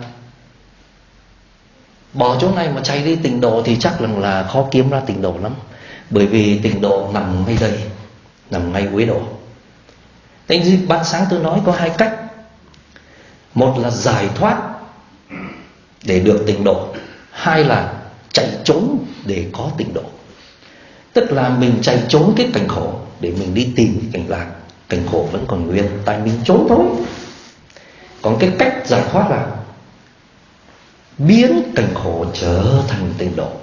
bỏ chỗ này mà chạy đi tịnh độ thì chắc rằng là khó kiếm ra tịnh độ lắm. Bởi vì tịnh độ nằm ngay đây, nằm ngay quế độ. Thế ban sáng tôi nói có hai cách. Một là giải thoát để được tịnh độ, hai là chạy trốn để có tịnh độ. Tức là mình chạy trốn cái cảnh khổ để mình đi tìm cái cảnh lạc. Cảnh khổ vẫn còn nguyên, tại mình trốn thôi. Còn cái cách giải thoát là biến cảnh khổ trở thành tịnh độ.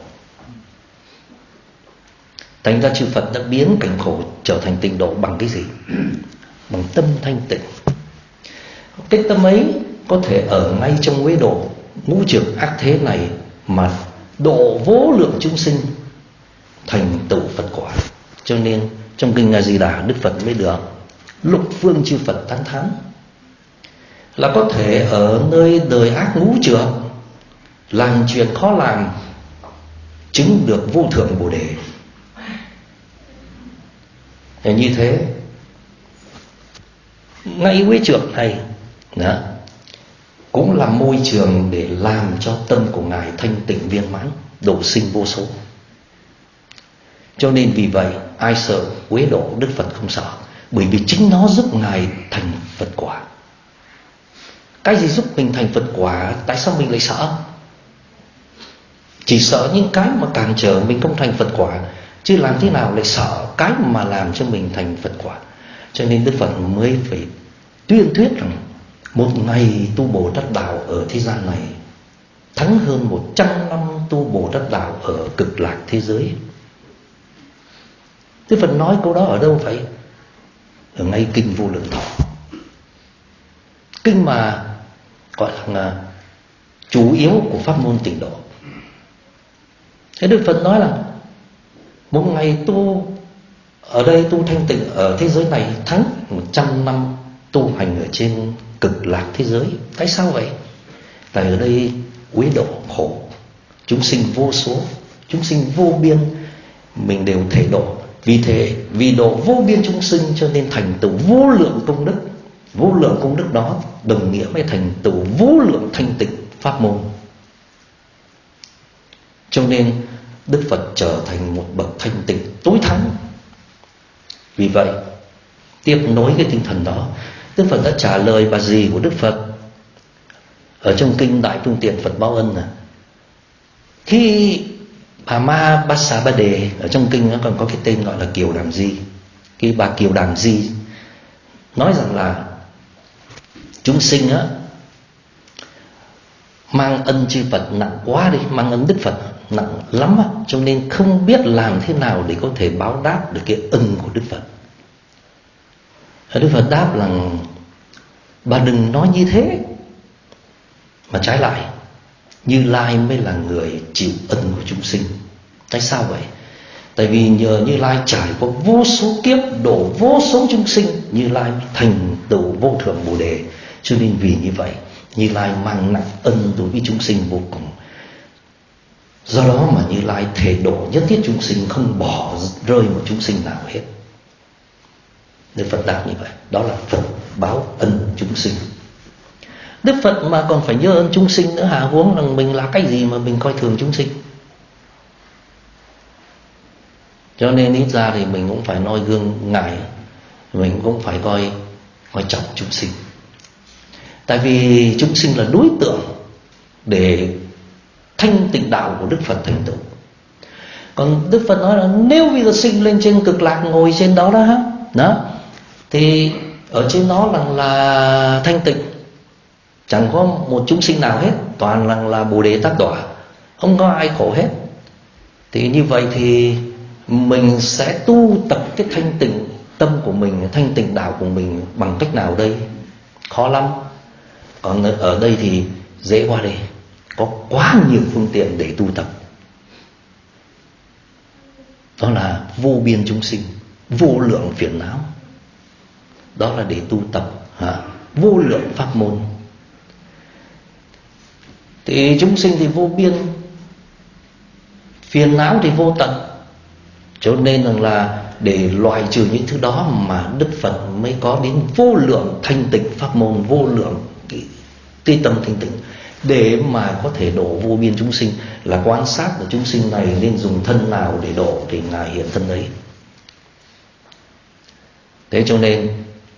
Thành ra chư Phật đã biến cảnh khổ trở thành tịnh độ bằng cái gì? Bằng tâm thanh tịnh. Cái tâm ấy có thể ở ngay trong quế độ ngũ trược ác thế này mà độ vô lượng chúng sinh thành tựu Phật quả. Cho nên trong kinh A Di Đà, Đức Phật mới được lục phương chư Phật tán thán là có thể ở nơi đời ác ngũ trược làm chuyện khó làm, chứng được vô thượng Bồ Đề. Thì như thế ngay quế trược này đó, cũng là môi trường để làm cho tâm của Ngài thanh tịnh viên mãn, độ sinh vô số. Cho nên vì vậy ai sợ quế độ, Đức Phật không sợ, bởi vì chính nó giúp Ngài thành Phật quả. Cái gì giúp mình thành Phật quả, tại sao mình lại sợ? Chỉ sợ những cái mà cản trở mình không thành Phật quả, chứ làm thế nào lại sợ cái mà làm cho mình thành Phật quả. Cho nên Đức Phật mới phải tuyên thuyết rằng một ngày tu Bồ Tát đạo ở thế gian này thắng hơn một trăm năm tu Bồ Tát đạo ở cực lạc thế giới. Đức Phật nói câu đó ở đâu vậy? Ở ngay kinh Vô Lượng Thọ, kinh mà gọi là chủ yếu của pháp môn tịnh độ. Thế Đức Phật nói là một ngày tu ở đây, tu thanh tịnh ở thế giới này thắng một trăm năm tu hành ở trên cực lạc thế giới. Tại sao vậy? Tại ở đây quế độ khổ, chúng sinh vô số, chúng sinh vô biên, mình đều thể độ. Vì thế, vì độ vô biên chúng sinh cho nên thành tựu vô lượng công đức. Vô lượng công đức đó đồng nghĩa với thành tựu vô lượng thanh tịnh pháp môn. Cho nên Đức Phật trở thành một bậc thanh tịnh tối thắng. Vì vậy, tiếp nối cái tinh thần đó, Đức Phật đã trả lời bà dì của Đức Phật ở trong kinh Đại Phương Tiện Phật Báo Ân. Khi bà Ma Bát Xá Ba Đề ở trong kinh nó còn có cái tên gọi là Kiều Đàm Di. Khi bà Kiều Đàm Di nói rằng là chúng sinh á mang ân chư Phật nặng quá đi, mang ân Đức Phật nặng lắm á, cho nên không biết làm thế nào để có thể báo đáp được cái ân của Đức Phật. Đức Phật đáp rằng bà đừng nói như thế, mà trái lại Như Lai mới là người chịu ân của chúng sinh. Tại sao vậy? Tại vì nhờ Như Lai trải qua vô số kiếp, độ vô số chúng sinh, Như Lai thành tựu vô thượng Bồ Đề. Cho nên vì như vậy, Như Lai mang nặng ân đối với chúng sinh vô cùng. Do đó mà Như Lai thể độ nhất thiết chúng sinh, không bỏ rơi một chúng sinh nào hết. Đức Phật đáp như vậy. Đó là Phật báo ân chúng sinh. Đức Phật mà còn phải nhớ ơn chúng sinh nữa hả? Huống rằng mình là cái gì mà mình coi thường chúng sinh. Cho nên ít ra thì mình cũng phải noi gương Ngài, mình cũng phải coi coi trọng chúng sinh. Tại vì chúng sinh là đối tượng để thanh tịnh đạo của Đức Phật thành tựu. Còn Đức Phật nói là nếu bây giờ sinh lên trên cực lạc, ngồi trên đó đó, đó thì ở trên đó là, là thanh tịnh, chẳng có một chúng sinh nào hết, toàn là, là Bồ Đề Tát Đọa, không có ai khổ hết. Thì như vậy thì mình sẽ tu tập cái thanh tịnh tâm của mình, thanh tịnh đạo của mình bằng cách nào đây? Khó lắm. Còn ở đây thì dễ qua đây, có quá nhiều phương tiện để tu tập. Đó là vô biên chúng sinh, vô lượng phiền não. Đó là để tu tập hả? Vô lượng pháp môn. Thì chúng sinh thì vô biên, phiền não thì vô tận. Cho nên rằng là để loại trừ những thứ đó mà Đức Phật mới có đến vô lượng thanh tịnh pháp môn, vô lượng cái, cái tâm thanh tịnh, để mà có thể độ vô biên chúng sinh. Là quan sát của chúng sinh này nên dùng thân nào để độ thì Ngài hiện thân ấy. Thế cho nên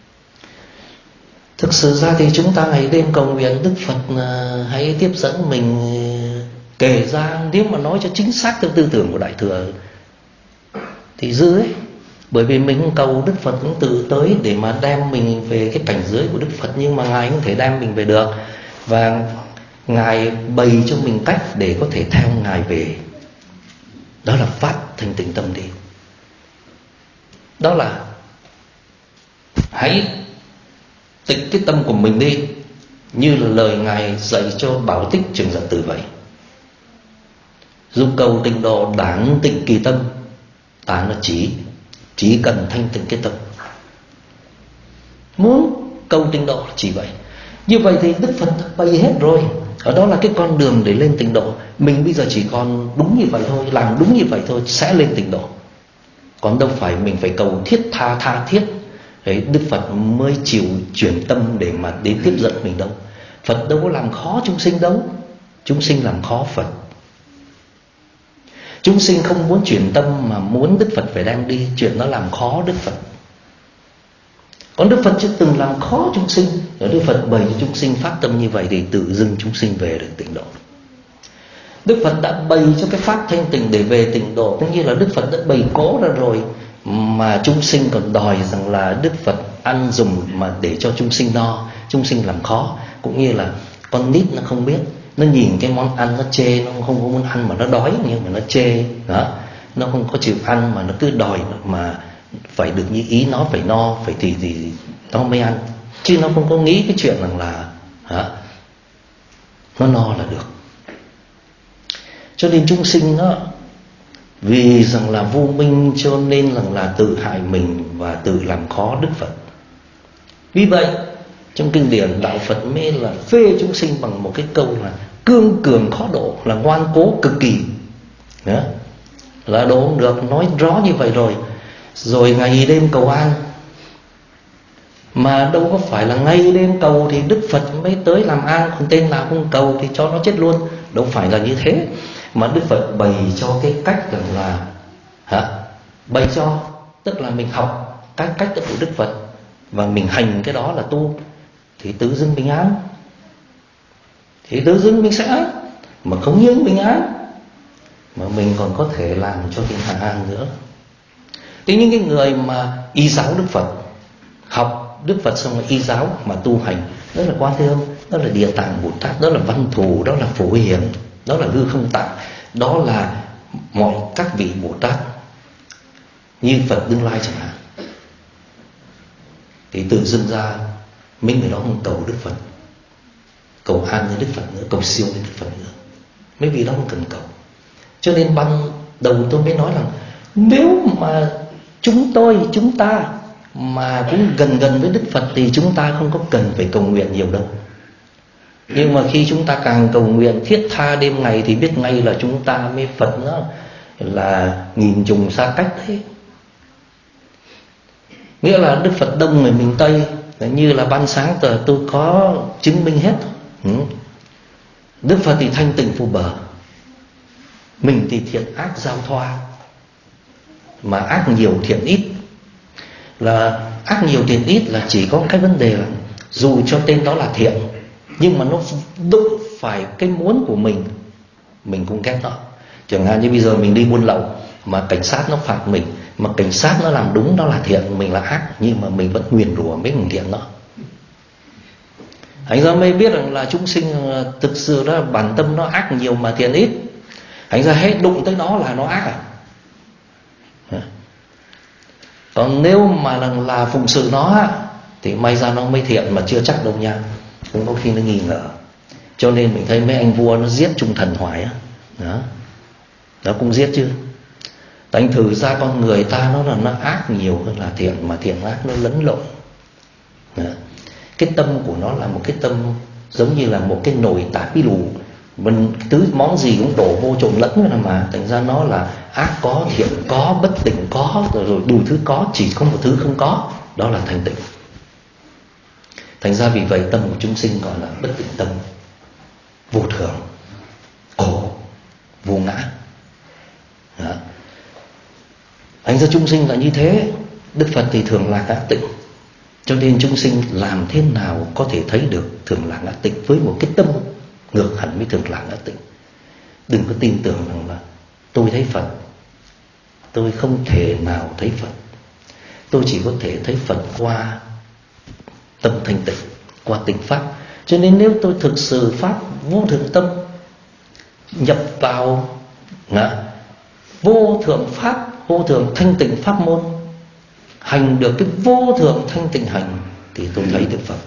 thực sự ra thì chúng ta ngày đêm cầu nguyện Đức Phật hãy tiếp dẫn mình, kể ra nếu mà nói cho chính xác theo tư tưởng của Đại Thừa thì dư ấy. Bởi vì mình cầu Đức Phật cũng tự tới để mà đem mình về cái cảnh giới của Đức Phật, nhưng mà Ngài không thể đem mình về được. Và Ngài bày cho mình cách để có thể theo Ngài về. Đó là phát thanh tịnh tâm đi. Đó là hãy tịnh cái tâm của mình đi, như là lời Ngài dạy cho Bảo Tích Trường Giật Tử vậy. Dục cầu tịnh độ đáng tịnh kỳ tâm. Ta là chỉ Chỉ cần thanh tịnh cái tâm. Muốn cầu tịnh độ chỉ vậy. Như vậy thì Đức Phật đã bày hết rồi. Ở đó là cái con đường để lên tịnh độ. Mình bây giờ chỉ còn đúng như vậy thôi, làm đúng như vậy thôi sẽ lên tịnh độ. Còn đâu phải mình phải cầu thiết tha tha thiết đấy, Đức Phật mới chịu chuyển tâm để mà đến tiếp dẫn mình đâu. Phật đâu có làm khó chúng sinh đâu. Chúng sinh làm khó Phật. Chúng sinh không muốn chuyển tâm mà muốn Đức Phật phải đem đi, chuyện nó làm khó Đức Phật. Còn Đức Phật chưa từng làm khó chúng sinh. Nếu Đức Phật bày cho chúng sinh phát tâm như vậy thì tự dưng chúng sinh về được tịnh độ. Đức Phật đã bày cho cái pháp thanh tịnh để về tịnh độ, cũng như là Đức Phật đã bày cố ra rồi, mà chúng sinh còn đòi rằng là Đức Phật ăn dùng mà để cho chúng sinh no. Chúng sinh làm khó. Cũng như là con nít nó không biết, nó nhìn cái món ăn nó chê, nó không có muốn ăn mà nó đói, nhưng mà nó chê đó. Nó không có chịu ăn mà nó cứ đòi mà phải được như ý nó, phải no, phải thì thì nó mới ăn. Chứ nó không có nghĩ cái chuyện rằng là hả, nó no là được. Cho nên chúng sinh đó, vì rằng là vô minh cho nên rằng là tự hại mình và tự làm khó Đức Phật. Vì vậy trong kinh điển Đạo Phật mới là phê chúng sinh bằng một cái câu là cương cường khó độ, là ngoan cố cực kỳ. Đó. Là độ không được, nói rõ như vậy rồi. Rồi ngày đêm cầu an. Mà đâu có phải là ngày đêm cầu thì Đức Phật mới tới làm an, còn tên nào không cầu thì cho nó chết luôn. Đâu phải là như thế. mà Đức Phật bày cho cái cách rằng là hả? Bày cho, tức là mình học cái cách của Đức Phật và mình hành cái đó là tu, thì tự dưng bình an, thì tự dưng mình sẽ an. Mà không những bình an mà mình còn có thể làm cho thiên hạ an nữa. Thế những cái người mà y giáo Đức Phật, học Đức Phật xong rồi y giáo mà tu hành, đó là Quan Thế Âm, đó là Địa Tạng Bồ Tát, đó là Văn Thù, đó là Phổ Hiền, đó là Hư Không Tạng, đó là mọi các vị Bồ Tát như Phật Tương Lai chẳng hạn. Thì tự dưng ra mấy người đó không cầu Đức Phật, cầu an với Đức Phật nữa, cầu siêu với Đức Phật nữa. Mấy vị đó không cần cầu. Cho nên ban đầu tôi mới nói rằng nếu mà chúng tôi, chúng ta mà cũng gần gần với Đức Phật thì chúng ta không có cần phải cầu nguyện nhiều đâu. Nhưng mà khi chúng ta càng cầu nguyện thiết tha đêm ngày thì biết ngay là chúng ta với Phật nó là nghìn trùng xa cách thế. Nghĩa là Đức Phật đông người mình Tây, như là ban sáng tờ tôi có chứng minh hết. Đức Phật thì thanh tịnh vô bờ, mình thì thiện ác giao thoa, mà ác nhiều thiện ít. Là ác nhiều thiện ít là chỉ có cái vấn đề là dù cho tên đó là thiện, nhưng mà nó đụng phải cái muốn của mình, mình cũng ghét nó. Chẳng hạn như bây giờ mình đi buôn lậu mà cảnh sát nó phạt mình, mà cảnh sát nó làm đúng, nó là thiện, mình là ác, nhưng mà mình vẫn nguyền rủa mấy thằng thiện đó. Thành ra mới biết rằng là chúng sinh thực sự đó bản tâm nó ác nhiều mà thiện ít. Thành ra hết đụng tới nó là nó ác à. Còn nếu mà là, là phụng sự nó thì may ra nó mới thiện, mà chưa chắc đâu nha, cũng có khi nó nghi ngờ. Cho nên mình thấy mấy anh vua nó giết trung thần hoài á, đó, nó cũng giết chứ. Thành thử ra con người ta nó là nó ác nhiều hơn là thiện, mà thiện ác nó lẫn lộn. Đó. Cái tâm của nó là một cái tâm giống như là một cái nồi tả bí lù, mình tứ món gì cũng đổ vô trộn lẫn rồi mà. Thành ra nó là ác có, thiện có, bất tịnh có, rồi, rồi đủ thứ có, chỉ có một thứ không có, đó là thanh tịnh. Thành ra vì vậy tâm của chúng sinh gọi là bất tịnh tâm, vô thường, khổ, vô ngã. Đó. Thành ra chúng sinh là như thế. Đức Phật thì thường là ngã tịnh. Cho nên chúng sinh làm thế nào có thể thấy được thường là ngã tịnh với một cái tâm ngược hẳn với thường là ngã tịnh. Đừng có tin tưởng rằng là tôi thấy Phật, tôi không thể nào thấy Phật. Tôi chỉ có thể thấy Phật qua tâm thanh tịnh, qua tịnh pháp. Cho nên nếu tôi thực sự pháp vô thượng tâm, nhập vào ngã, vô thượng pháp, vô thượng thanh tịnh pháp môn, hành được cái vô thượng thanh tịnh hành, thì tôi thấy được Phật.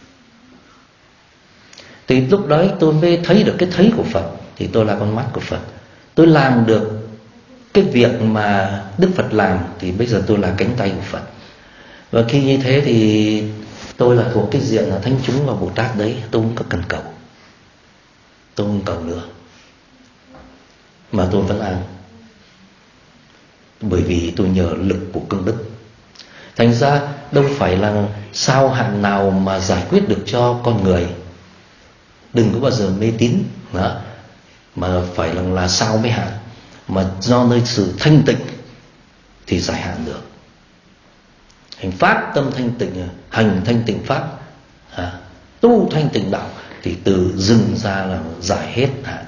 Thì lúc đấy tôi mới thấy được cái thấy của Phật, thì tôi là con mắt của Phật. Tôi làm được cái việc mà Đức Phật làm, thì bây giờ tôi là cánh tay của Phật. Và khi như thế thì tôi là thuộc cái diện là Thánh chúng và Bồ Tát đấy. Tôi không có cần cầu, tôi không cầu nữa, mà tôi vẫn an. Bởi vì tôi nhờ lực của công đức. Thành ra đâu phải là sao hạn nào mà giải quyết được cho con người. Đừng có bao giờ mê tín đó, mà phải là, là sao mới hạn. Mà do nơi sự thanh tịnh thì giải hạn được. Hành pháp tâm thanh tịnh, hành thanh tịnh pháp, à, tu thanh tịnh đạo, thì từ dừng ra là giải hết hạn.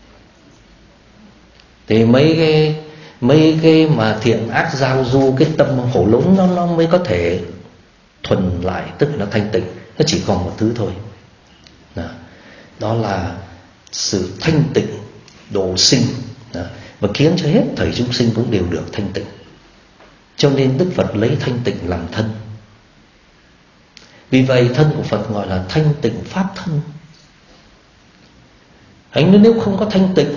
Thì mấy cái mấy cái mà thiện ác giao du, cái tâm khổ lũng nó nó mới có thể thuần lại, tức là nó thanh tịnh. Nó chỉ còn một thứ thôi, đó, đó là sự thanh tịnh độ sinh, đó, và khiến cho hết thảy chúng sinh cũng đều được thanh tịnh. Cho nên Đức Phật lấy thanh tịnh làm thân. Vì vậy thân của Phật gọi là thanh tịnh pháp thân. Anh nếu không có thanh tịnh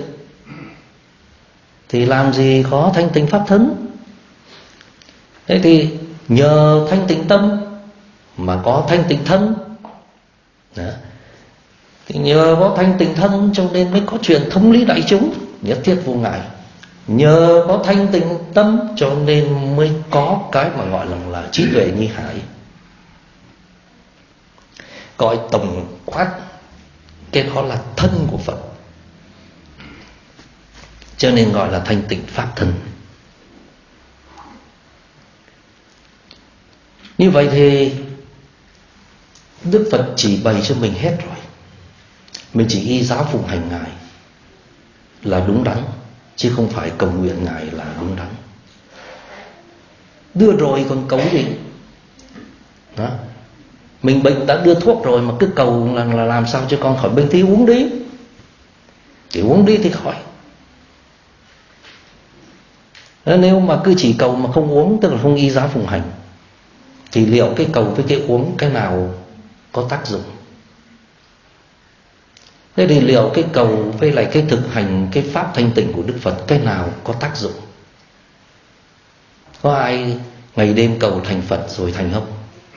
thì làm gì có thanh tịnh pháp thân. Thế thì nhờ thanh tịnh tâm mà có thanh tịnh thân. Đó. Thì nhờ có thanh tịnh thân cho nên mới có chuyện thống lý đại chúng, nhất thiết vô ngại. Nhờ có thanh tịnh tâm cho nên mới có cái mà gọi là, là trí tuệ như hải. Coi tổng quát, cái đó là thân của Phật. cho nên gọi là thanh tịnh pháp thân. Như vậy thì Đức Phật chỉ bày cho mình hết rồi, mình chỉ y giáo phụng hành Ngài là đúng đắn, chứ không phải cầu nguyện Ngài là đúng đắn. Đưa rồi còn cầu gì đó. Mình bệnh đã đưa thuốc rồi mà cứ cầu là, là làm sao cho con khỏi bệnh thì uống đi, chỉ uống đi thì khỏi. Nếu mà cứ chỉ cầu mà không uống, tức là không y giáo phụng hành, thì liệu cái cầu với cái uống cái nào có tác dụng? Thế thì liệu cái cầu với lại cái thực hành cái pháp thanh tịnh của Đức Phật cái nào có tác dụng? Có ai ngày đêm cầu thành Phật rồi thành không?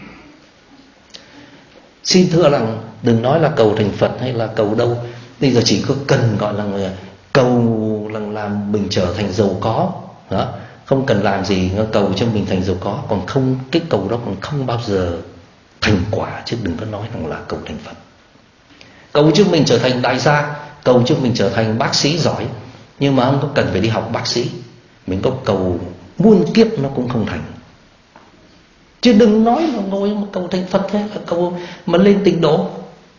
Xin thưa rằng đừng nói là cầu thành Phật hay là cầu đâu, bây giờ chỉ có cần gọi là người cầu là làm mình trở thành giàu có đó, không cần làm gì, cầu cho mình thành giàu có, còn không, cái cầu đó còn không bao giờ thành quả, chứ đừng có nói rằng là cầu thành Phật. Cầu cho mình trở thành đại gia, cầu cho mình trở thành bác sĩ giỏi, nhưng mà không có cần phải đi học bác sĩ, mình có cầu muôn kiếp nó cũng không thành. Chứ đừng nói là ngồi mà cầu thành Phật hay là cầu mà lên tịnh độ.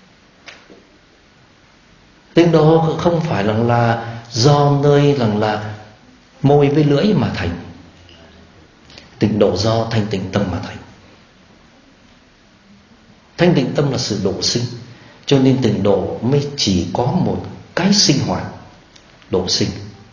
Tịnh độ không phải là, là do nơi là, là môi với lưỡi mà thành. Tịnh độ do thanh tịnh tâm mà thành. Thanh tịnh tâm là sự độ sinh, cho nên tịnh độ mới chỉ có một cái sinh hoạt, độ sinh.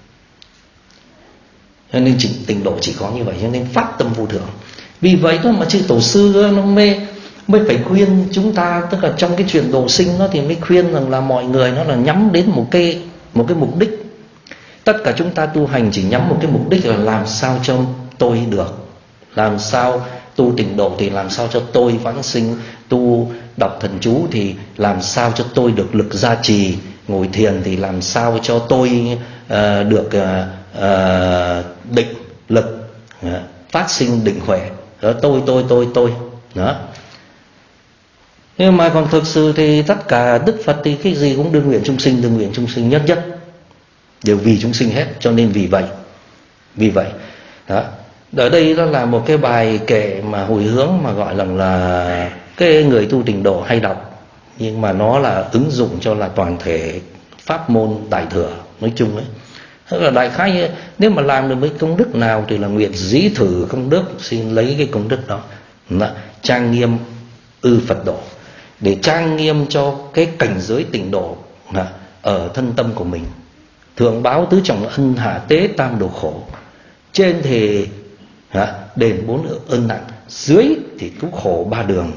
Cho nên tịnh độ chỉ có như vậy, cho nên phát tâm vô thượng. Vì vậy đó mà chư tổ sư nó mê mới phải khuyên chúng ta, tức là trong cái chuyện độ sinh nó thì mới khuyên rằng là mọi người nó là nhắm đến một cái một cái mục đích. Tất cả chúng ta tu hành chỉ nhắm một cái mục đích là làm sao cho tôi được, làm sao tu tịnh độ thì làm sao cho tôi vãng sinh, tu đọc thần chú thì làm sao cho tôi được lực gia trì, ngồi thiền thì làm sao cho tôi uh, được uh, uh, định lực, uh, phát sinh định huệ. Đó, tôi tôi tôi tôi đó. Nhưng mà còn thực sự thì tất cả Đức Phật thì cái gì cũng đương nguyện chúng sinh, đương nguyện chúng sinh nhất nhất, đều vì chúng sinh hết. Cho nên vì vậy vì vậy đó, ở đây đó là một cái bài kệ mà hồi hướng mà gọi là là cái người tu tịnh độ hay đọc, nhưng mà nó là ứng dụng cho là toàn thể pháp môn đại thừa nói chung ấy. Tức là đại khái nếu mà làm được mấy công đức nào thì là nguyện dĩ thử công đức, xin lấy cái công đức đó là trang nghiêm ư Phật độ, để trang nghiêm cho cái cảnh giới tịnh độ ở thân tâm của mình. Thượng báo tứ trọng ân, hạ tế tam độ khổ. Trên thì đền bốn ơn nặng, dưới thì cứu khổ ba đường.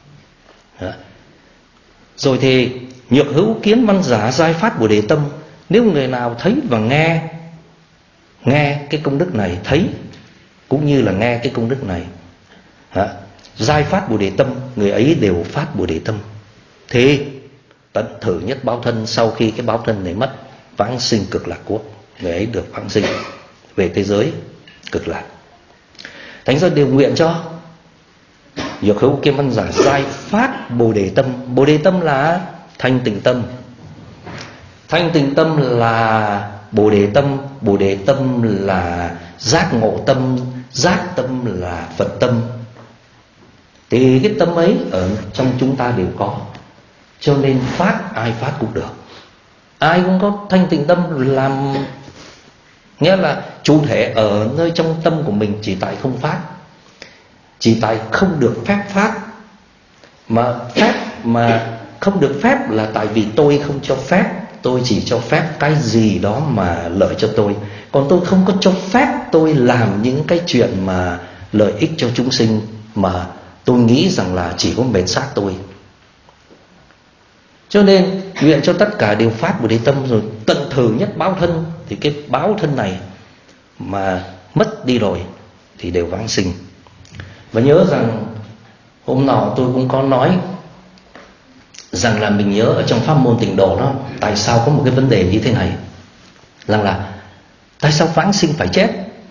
Rồi thì nhược hữu kiến văn giả giai phát Bồ Đề tâm. Nếu người nào thấy và nghe nghe cái công đức này, thấy cũng như là nghe cái công đức này, giai phát Bồ Đề tâm, người ấy đều phát Bồ Đề tâm, thì tận thử nhất báo thân, sau khi cái báo thân này mất, vãng sinh cực lạc quốc, người ấy được vãng sinh về thế giới cực lạc. Thánh ra đều nguyện cho nhược hữu kiến văn giả giai phát Bồ Đề tâm. Bồ Đề tâm là thanh tịnh tâm, thanh tịnh tâm là Bồ Đề tâm, Bồ Đề tâm là giác ngộ tâm, giác tâm là Phật tâm. Thì cái tâm ấy ở trong chúng ta đều có, cho nên phát ai phát cũng được, ai cũng có thanh tịnh tâm làm, nghĩa là chủ thể ở nơi trong tâm của mình, chỉ tại không phát, chỉ tại không được phép phát. Mà phép mà không được phép là tại vì tôi không cho phép, tôi chỉ cho phép cái gì đó mà lợi cho tôi, còn tôi không có cho phép tôi làm những cái chuyện mà lợi ích cho chúng sinh mà tôi nghĩ rằng là chỉ có mệt xác tôi. Cho nên nguyện cho tất cả đều phát Bồ Đề tâm, rồi tận thử nhất báo thân, thì cái báo thân này mà mất đi rồi thì đều vãng sinh. Và nhớ rằng hôm nọ tôi cũng có nói rằng là mình nhớ ở trong pháp môn tịnh độ đó, tại sao có một cái vấn đề như thế này, rằng là tại sao vãng sinh phải chết,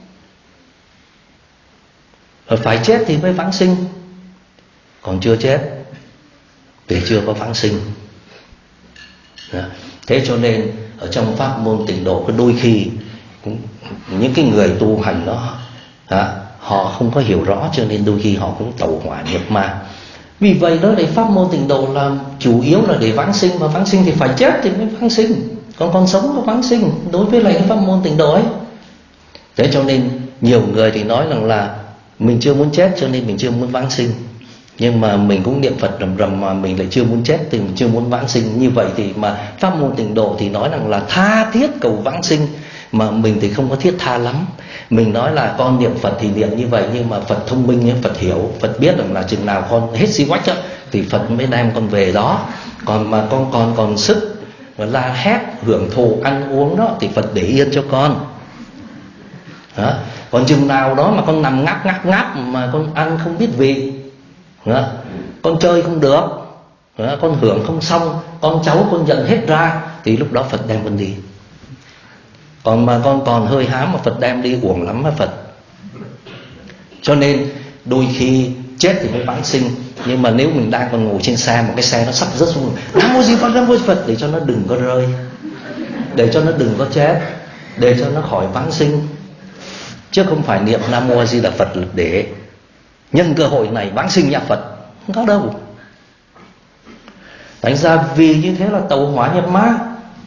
rồi phải chết thì mới vãng sinh, còn chưa chết thì chưa có vãng sinh. Thế cho nên ở trong pháp môn tịnh độ có đôi khi những cái người tu hành đó à, họ không có hiểu rõ, cho nên đôi khi họ cũng tẩu hỏa nhập ma. Vì vậy đó, để pháp môn tịnh độ là chủ yếu là để vãng sinh, mà vãng sinh thì phải chết thì mới vãng sinh, còn còn sống có vãng sinh đối với lại cái pháp môn tịnh độ ấy. Thế cho nên nhiều người thì nói rằng là mình chưa muốn chết cho nên mình chưa muốn vãng sinh, nhưng mà mình cũng niệm Phật rầm rầm mà mình lại chưa muốn chết thì mình chưa muốn vãng sinh. Như vậy thì mà pháp môn tịnh độ thì nói rằng là tha thiết cầu vãng sinh, mà mình thì không có thiết tha lắm. Mình nói là con niệm Phật thì niệm như vậy, nhưng mà Phật thông minh, Phật hiểu, Phật biết rằng là chừng nào con hết xí quách thì Phật mới đem con về đó. Còn mà con còn còn sức và la hét hưởng thụ ăn uống đó thì Phật để yên cho con đó. Còn chừng nào đó mà con nằm ngáp ngáp ngáp mà con ăn không biết vị đó, con chơi không được đó, con hưởng không xong, con cháu con giận hết ra, thì lúc đó Phật đem con đi. Còn mà con còn hơi hám mà Phật đem đi uổng lắm mà Phật. Cho nên đôi khi chết thì mới vãng sinh, nhưng mà nếu mình đang còn ngồi trên xe, một cái xe nó sắp rớt xuống, Nam Mô Di Phật, Nam Mô Di Phật, để cho nó đừng có rơi, để cho nó đừng có chết, để cho nó khỏi vãng sinh. Chứ không phải niệm Nam Mô Di Đà Phật để nhân cơ hội này vãng sinh nhà Phật, không có đâu. Thành ra vì như thế là tẩu hỏa nhập ma.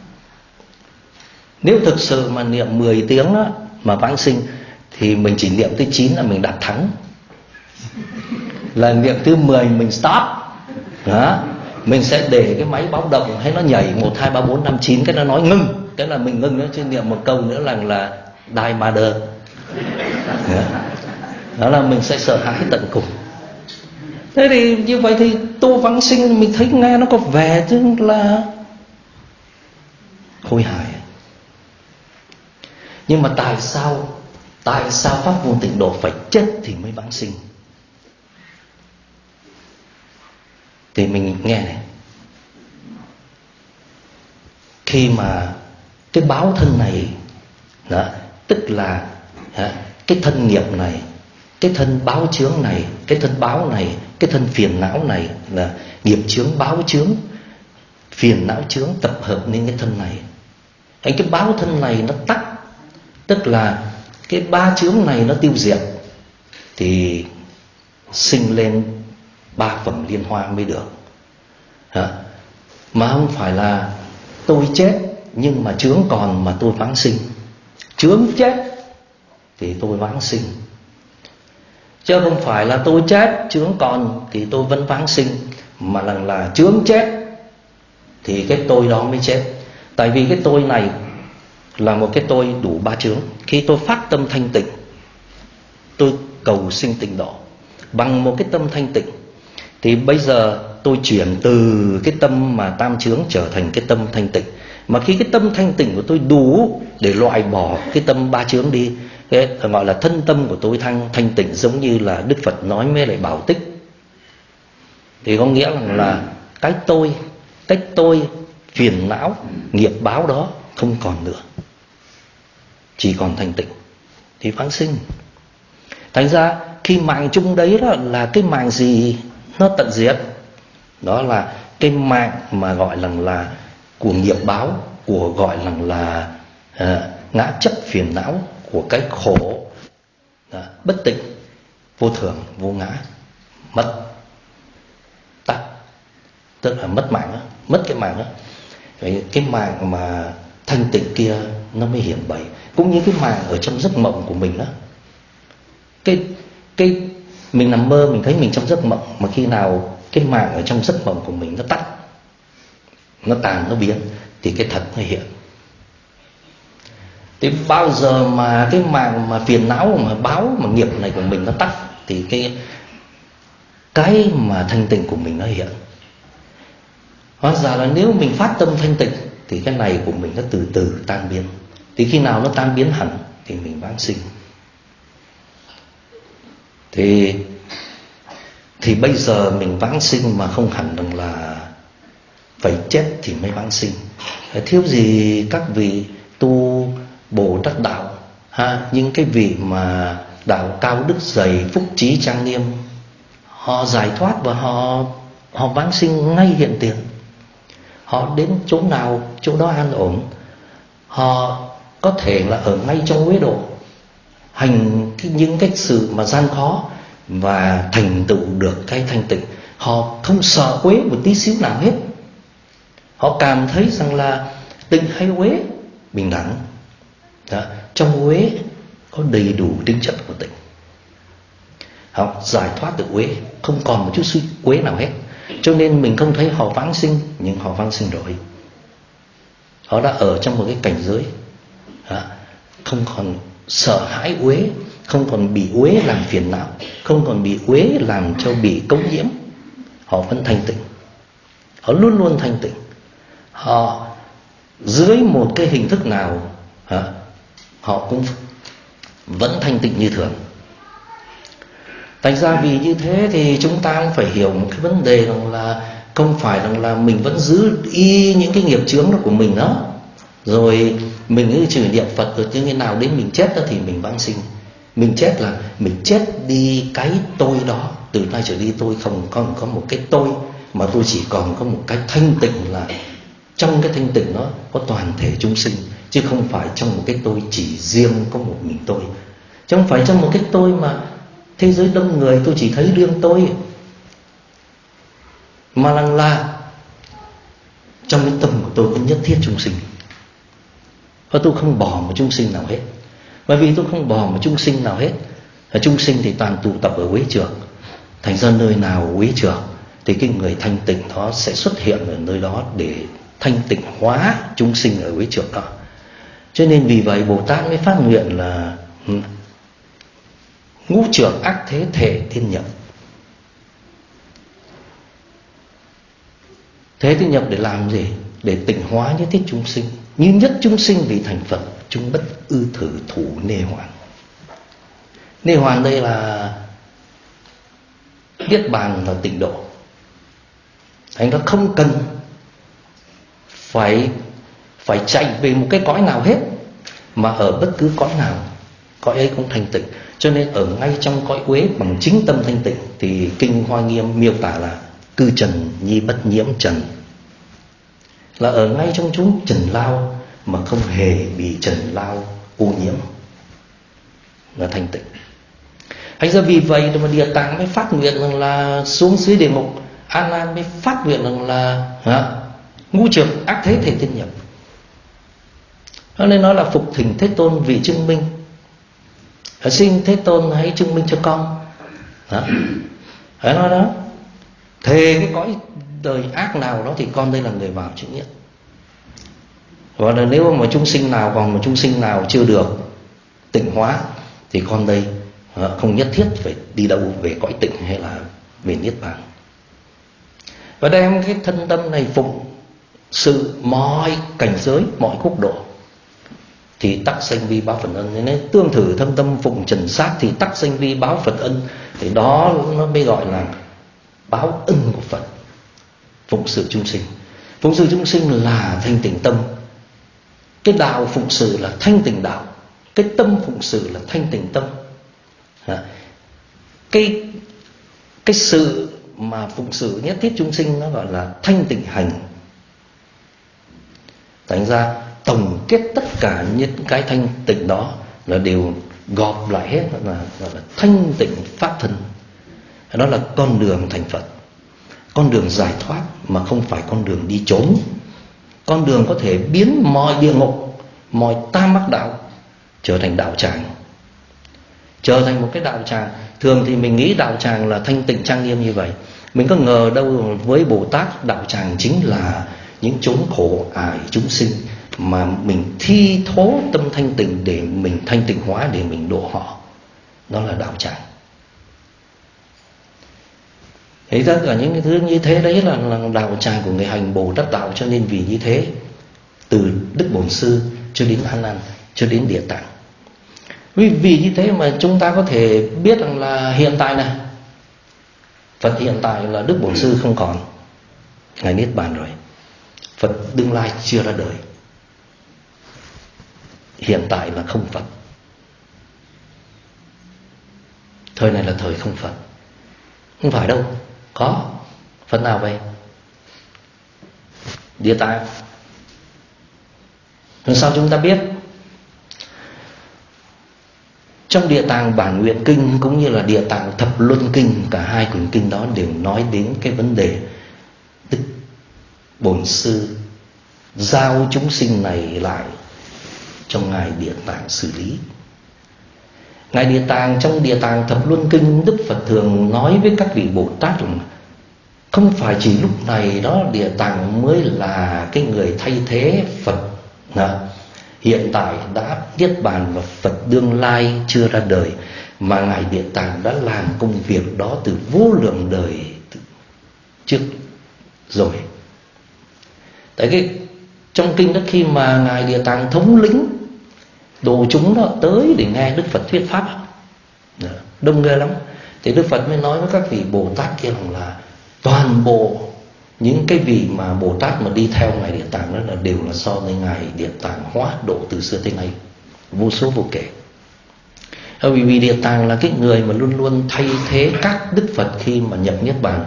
Nếu thực sự mà niệm mười tiếng đó, mà vãng sinh, thì mình chỉ niệm tới chín là mình đạt thắng. Là niệm thứ mười mình stop đó. Mình sẽ để cái máy báo động hay nó nhảy một, hai, ba, bốn, năm, chín, cái nó nói ngưng, cái là mình ngưng nữa. Chứ niệm một câu nữa là là die mother đó. Đó là mình sẽ sợ hãi tận cùng. Thế thì như vậy thì tu vãng sinh mình thấy nghe nó có vẻ chứ là hối hại. Nhưng mà tại sao Tại sao pháp môn tịnh độ phải chết thì mới vãng sinh? Thì mình nghe này. Khi mà cái báo thân này đó, tức là đó, cái thân nghiệp này, cái thân báo chướng này, cái thân báo này, cái thân phiền não này là nghiệp chướng, báo chướng, phiền não chướng tập hợp nên cái thân này. Anh cái báo thân này nó tắt, tức là cái ba chướng này nó tiêu diệt, thì sinh lên ba phẩm liên hoa mới được. Hả? Mà không phải là tôi chết nhưng mà chướng còn mà tôi vãng sinh. Chướng chết thì tôi vãng sinh, chứ không phải là tôi chết chướng còn thì tôi vẫn vãng sinh, mà là, là chướng chết thì cái tôi đó mới chết. Tại vì cái tôi này là một cái tôi đủ ba chướng. Khi tôi phát tâm thanh tịnh, tôi cầu sinh tịnh độ bằng một cái tâm thanh tịnh, thì bây giờ tôi chuyển từ cái tâm mà tam chướng trở thành cái tâm thanh tịnh. Mà khi cái tâm thanh tịnh của tôi đủ để loại bỏ cái tâm ba chướng đi, cái gọi là thân tâm của tôi thanh, thanh tịnh, giống như là Đức Phật nói với lại Bảo Tích, thì có nghĩa là, là cái tôi, cái tôi phiền não, nghiệp báo đó không còn nữa, chỉ còn thanh tịnh thì vãng sinh. Thành ra khi mạng chung đấy đó là cái mạng gì nó tận diệt, đó là cái mạng mà gọi là là của nghiệp báo, của gọi là là à, ngã chấp phiền não, của cái khổ à, bất tịnh, vô thường, vô ngã, mất tắt, tức là mất mạng đó, mất cái mạng đó. Vậy cái mạng mà thanh tịnh kia nó mới hiển bày. Cũng như cái mạng ở trong giấc mộng của mình đó, cái cái mình nằm mơ mình thấy mình trong giấc mộng, mà khi nào cái mạng ở trong giấc mộng của mình nó tắt, nó tàn, nó biến, thì cái thật nó hiện. Thì bao giờ mà cái mạng mà phiền não, mà báo, mà nghiệp này của mình nó tắt, thì cái cái mà thanh tịnh của mình nó hiện. Hóa ra là nếu mình phát tâm thanh tịnh thì cái này của mình nó từ từ tan biến. Thì khi nào nó tan biến hẳn thì mình vãng sinh. Thì Thì bây giờ mình vãng sinh mà không hẳn rằng là phải chết thì mới vãng sinh. Thiếu gì các vị tu Bồ Tát đạo ha, những cái vị mà đạo cao đức dày, phúc trí trang nghiêm, họ giải thoát và họ họ vãng sinh ngay hiện tiền. Họ đến chỗ nào chỗ đó an ổn. Họ có thể là ở ngay trong uế độ hành cái, những cái sự mà gian khó và thành tựu được cái thanh tịnh. Họ không sợ uế một tí xíu nào hết. Họ cảm thấy rằng là tịnh hay uế bình đẳng. Đó. Trong uế có đầy đủ tính chất của tịnh. Họ giải thoát được uế, không còn một chút suy uế nào hết. Cho nên mình không thấy họ vãng sinh, nhưng họ vãng sinh rồi. Họ đã ở trong một cái cảnh giới đó, không còn sợ hãi uế, không còn bị uế làm phiền não, không còn bị uế làm cho bị cấu nhiễm. Họ vẫn thanh tịnh, họ luôn luôn thanh tịnh. Họ dưới một cái hình thức nào hả, họ cũng vẫn thanh tịnh như thường. Thành ra vì như thế thì chúng ta cũng phải hiểu một cái vấn đề rằng là không phải rằng là mình vẫn giữ y những cái nghiệp chướng đó của mình đó, rồi mình cứ trừ niệm Phật rồi như thế nào đến mình chết đó thì mình vãng sinh. Mình chết là mình chết đi cái tôi đó. Từ nay trở đi tôi không còn có một cái tôi, mà tôi chỉ còn có một cái thanh tịnh, là trong cái thanh tịnh đó có toàn thể chúng sinh, chứ không phải trong một cái tôi chỉ riêng có một mình tôi. Chứ không phải trong một cái tôi mà thế giới đông người tôi chỉ thấy riêng tôi, mà rằng là trong cái tâm của tôi có nhất thiết chúng sinh. Và tôi không bỏ một chúng sinh nào hết. Bởi vì tôi không bỏ một chúng sinh nào hết, và chúng sinh thì toàn tụ tập ở uế trược. Thành ra nơi nào uế trược thì cái người thanh tịnh đó sẽ xuất hiện ở nơi đó để thanh tịnh hóa chúng sinh ở uế trược đó. Cho nên vì vậy Bồ Tát mới phát nguyện là ngũ trược ác thế thể thiên nhập. Thế thiên nhập để làm gì? Để tịnh hóa nhất thiết chúng sinh. Như nhất chúng sinh vì thành Phật, chúng bất ư thử thủ nê hoàn. Nê hoàn đây là niết bàn và tịnh độ. Anh nó không cần phải phải chạy về một cái cõi nào hết, mà ở bất cứ cõi nào, cõi ấy cũng thanh tịnh. Cho nên ở ngay trong cõi uế bằng chính tâm thanh tịnh thì Kinh Hoa Nghiêm miêu tả là cư trần nhi bất nhiễm trần, là ở ngay trong chúng trần lao mà không hề bị trần lao ô nhiễm, là thanh tịnh. Thành ra vì vậy mà Địa Tạng mới phát nguyện rằng là xuống dưới địa ngục, A Nan mới phát nguyện rằng là hả, ngũ trược ác thế thể thiên nhập. Cho nên nói là phục thỉnh Thế Tôn vị chứng minh, xin Thế Tôn hãy chứng minh cho con. Đó. Hãy nói đó, thề cái cõi đời ác nào đó thì con đây là người vào chữ nhất. Và là nếu mà chúng sinh nào còn một chúng sinh nào chưa được tịnh hóa thì con đây không nhất thiết phải đi đâu về cõi tịnh hay là về niết bàn. Và đem cái thân tâm này phụng sự mọi cảnh giới, mọi quốc độ thì tắc sanh vi báo Phật ân. Nên tương thử thâm tâm phụng trần sát thì tắc sanh vi báo Phật ân. Thì đó nó mới gọi là báo ân của Phật. Phụng sự chúng sinh, phụng sự chúng sinh là thanh tịnh tâm. Cái đạo phụng sự là thanh tịnh đạo, cái tâm phụng sự là thanh tịnh tâm. Cái cái sự mà phụng sự nhất thiết chúng sinh nó gọi là thanh tịnh hành. Thành ra tổng kết tất cả những cái thanh tịnh đó là đều gộp lại hết, là, là, là thanh tịnh pháp thân. Đó là con đường thành Phật, con đường giải thoát mà không phải con đường đi trốn. Con đường có thể biến mọi địa ngục, mọi tam mắc đạo trở thành đạo tràng, trở thành một cái đạo tràng. Thường thì mình nghĩ đạo tràng là thanh tịnh trang nghiêm như vậy. Mình có ngờ đâu với Bồ Tát đạo tràng chính là những chốn khổ ải chúng sinh mà mình thi thố tâm thanh tịnh để mình thanh tịnh hóa, để mình độ họ. Đó là đạo tràng. Thế tất cả những cái thứ như thế đấy là, là đạo tràng của người hành Bồ Tát đạo. Cho nên vì như thế, từ Đức Bổn Sư cho đến A Nan cho đến Địa Tạng, vì, vì như thế mà chúng ta có thể biết rằng là hiện tại này, Phật hiện tại là Đức Bổn Sư không còn, Ngài niết bàn rồi. Phật tương lai chưa ra đời, hiện tại là không Phật. Thời này là thời không Phật. Không phải đâu, có Phật nào vậy? Địa Tạng. Làm sao chúng ta biết? Trong Địa Tạng Bản Nguyện Kinh cũng như là Địa Tạng Thập Luân Kinh, cả hai quyển kinh đó đều nói đến cái vấn đề Đức Bổn Sư giao chúng sinh này lại cho Ngài Địa Tạng xử lý. Ngài Địa Tạng trong Địa Tạng Thập Luân Kinh, Đức Phật thường nói với các vị Bồ Tát rằng không phải chỉ lúc này đó Địa Tạng mới là cái người thay thế Phật hiện tại đã niết bàn và Phật đương lai chưa ra đời, mà Ngài Địa Tạng đã làm công việc đó từ vô lượng đời trước rồi. Tại cái trong kinh đó, khi mà Ngài Địa Tạng thống lĩnh độ chúng đó tới để nghe Đức Phật thuyết pháp đông ghê lắm, thì Đức Phật mới nói với các vị Bồ Tát kia rằng là toàn bộ những cái vị mà Bồ Tát mà đi theo Ngài Địa Tạng đó là đều là do Ngài Địa Tạng hóa độ từ xưa tới nay vô số vô kể. Vì vì Địa Tạng là cái người mà luôn luôn thay thế các Đức Phật khi mà nhập niết bàn,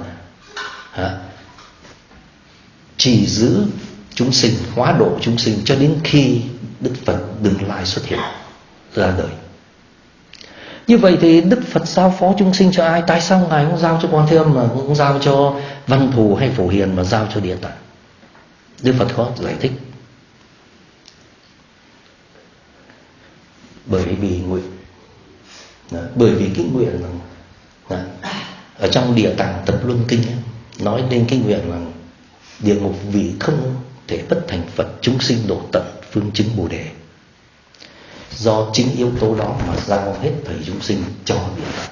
chỉ giữ chúng sinh, hóa độ chúng sinh cho đến khi Đức Phật đương lai xuất hiện ra đời. Như vậy thì Đức Phật giao phó chúng sinh cho ai? Tại sao Ngài không giao cho Quan Thế Âm mà không giao cho Văn Thù hay Phổ Hiền mà giao cho Địa Tạng? Đức Phật có giải thích. Bởi vì nguyện, bởi vì cái nguyện là ở trong Địa Tạng Tập Luân Kinh ấy, nói đến cái nguyện là địa ngục vị không thể bất thành Phật, chúng sinh độ tận phương chứng Bồ Đề. Do chính yếu tố đó mà giao hết thầy chúng sinh cho Địa Tạng.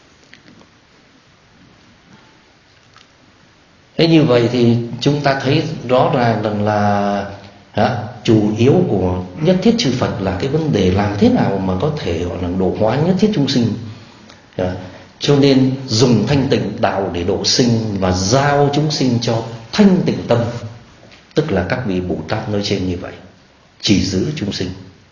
Thế như vậy thì chúng ta thấy rõ ràng rằng là hả, chủ yếu của nhất thiết chư Phật là cái vấn đề làm thế nào mà có thể gọi là độ hóa nhất thiết chúng sinh. Hả? Cho nên dùng thanh tịnh đạo để độ sinh và giao chúng sinh cho thanh tịnh tâm, tức là các vị Bồ Tát nơi trên như vậy, chỉ giữ chúng sinh.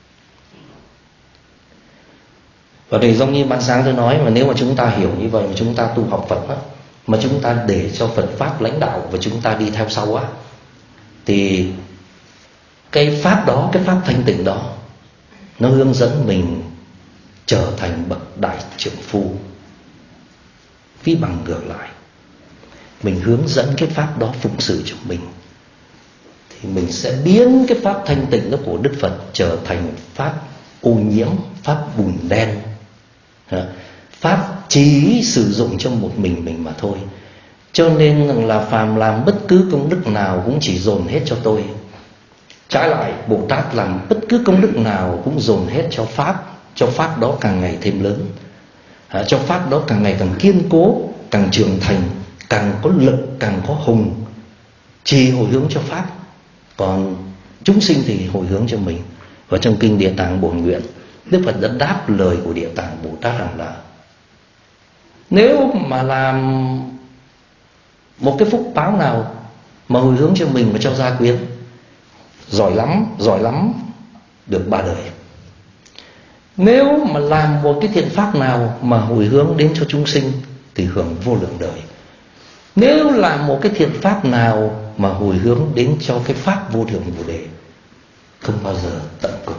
Và để giống như ban sáng tôi nói, mà nếu mà chúng ta hiểu như vậy mà chúng ta tu học Phật đó, mà chúng ta để cho Phật Pháp lãnh đạo và chúng ta đi theo sau á, thì cái Pháp đó, cái Pháp thanh tịnh đó, nó hướng dẫn mình trở thành bậc đại trượng phu. Ví bằng ngược lại, mình hướng dẫn cái Pháp đó phụng sự cho mình, thì mình sẽ biến cái Pháp thanh tịnh đó của Đức Phật trở thành Pháp ô nhiễm, Pháp bùn đen, Pháp chỉ sử dụng cho một mình mình mà thôi. Cho nên là phàm làm bất cứ công đức nào cũng chỉ dồn hết cho tôi. Trái lại, Bồ Tát làm bất cứ công đức nào cũng dồn hết cho Pháp, cho Pháp đó càng ngày thêm lớn, cho Pháp đó càng ngày càng kiên cố, càng trưởng thành, càng có lực, càng có hùng, chỉ hồi hướng cho Pháp. Còn chúng sinh thì hồi hướng cho mình. Và trong kinh Địa Tạng Bổn Nguyện, Đức Phật đã đáp lời của Địa Tạng Bồ Tát rằng là nếu mà làm một cái phúc báo nào mà hồi hướng cho mình và cho gia quyến, giỏi lắm, giỏi lắm, được ba đời. Nếu mà làm một cái thiện pháp nào mà hồi hướng đến cho chúng sinh thì hưởng vô lượng đời. Nếu làm một cái thiện pháp nào mà hồi hướng đến cho cái Pháp vô thượng Bồ Đề, không bao giờ tận cùng.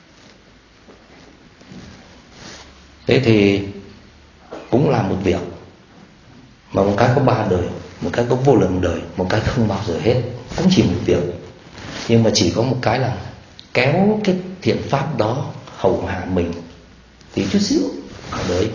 Thế thì cũng là một việc, mà một cái có ba đời, một cái có vô lượng đời, một cái không bao giờ hết. Cũng chỉ một việc, nhưng mà chỉ có một cái là kéo cái thiện pháp đó hậu hạ mình tí chút xíu ở đấy.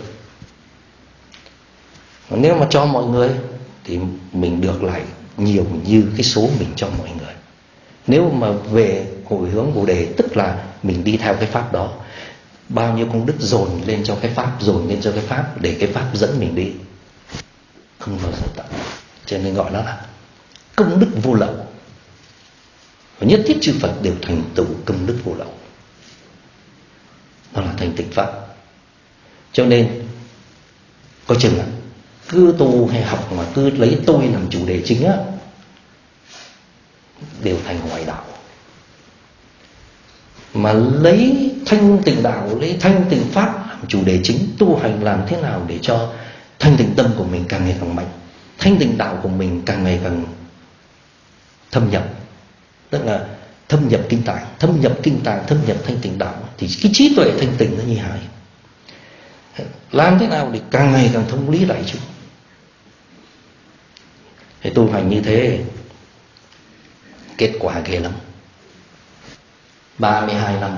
Nếu mà cho mọi người thì mình được lại nhiều như cái số mình cho mọi người. Nếu mà về hồi hướng Bồ Đề, tức là mình đi theo cái pháp đó, bao nhiêu công đức dồn lên cho cái pháp, dồn lên cho cái pháp để cái pháp dẫn mình đi, không bao giờ tận. Cho nên gọi nó là công đức vô lậu. Và nhất thiết chư Phật đều thành tựu công đức vô lậu, đó là thành tịnh pháp. Cho nên coi chừng là cứ tu hay học mà cứ lấy tôi làm chủ đề chính á, đều thành ngoại đạo. Mà lấy thanh tịnh đạo, lấy thanh tịnh pháp làm chủ đề chính, tu hành làm thế nào để cho thanh tịnh tâm của mình càng ngày càng mạnh, thanh tịnh đạo của mình càng ngày càng thâm nhập, tức là thâm nhập kinh tạng, thâm nhập kinh tạng, thâm nhập thanh tịnh đạo, thì cái trí tuệ thanh tịnh nó như hải. làm thế nào để càng ngày càng thông lý đại chúng. Thế tu hành như thế kết quả ghê lắm. Ba mươi hai năm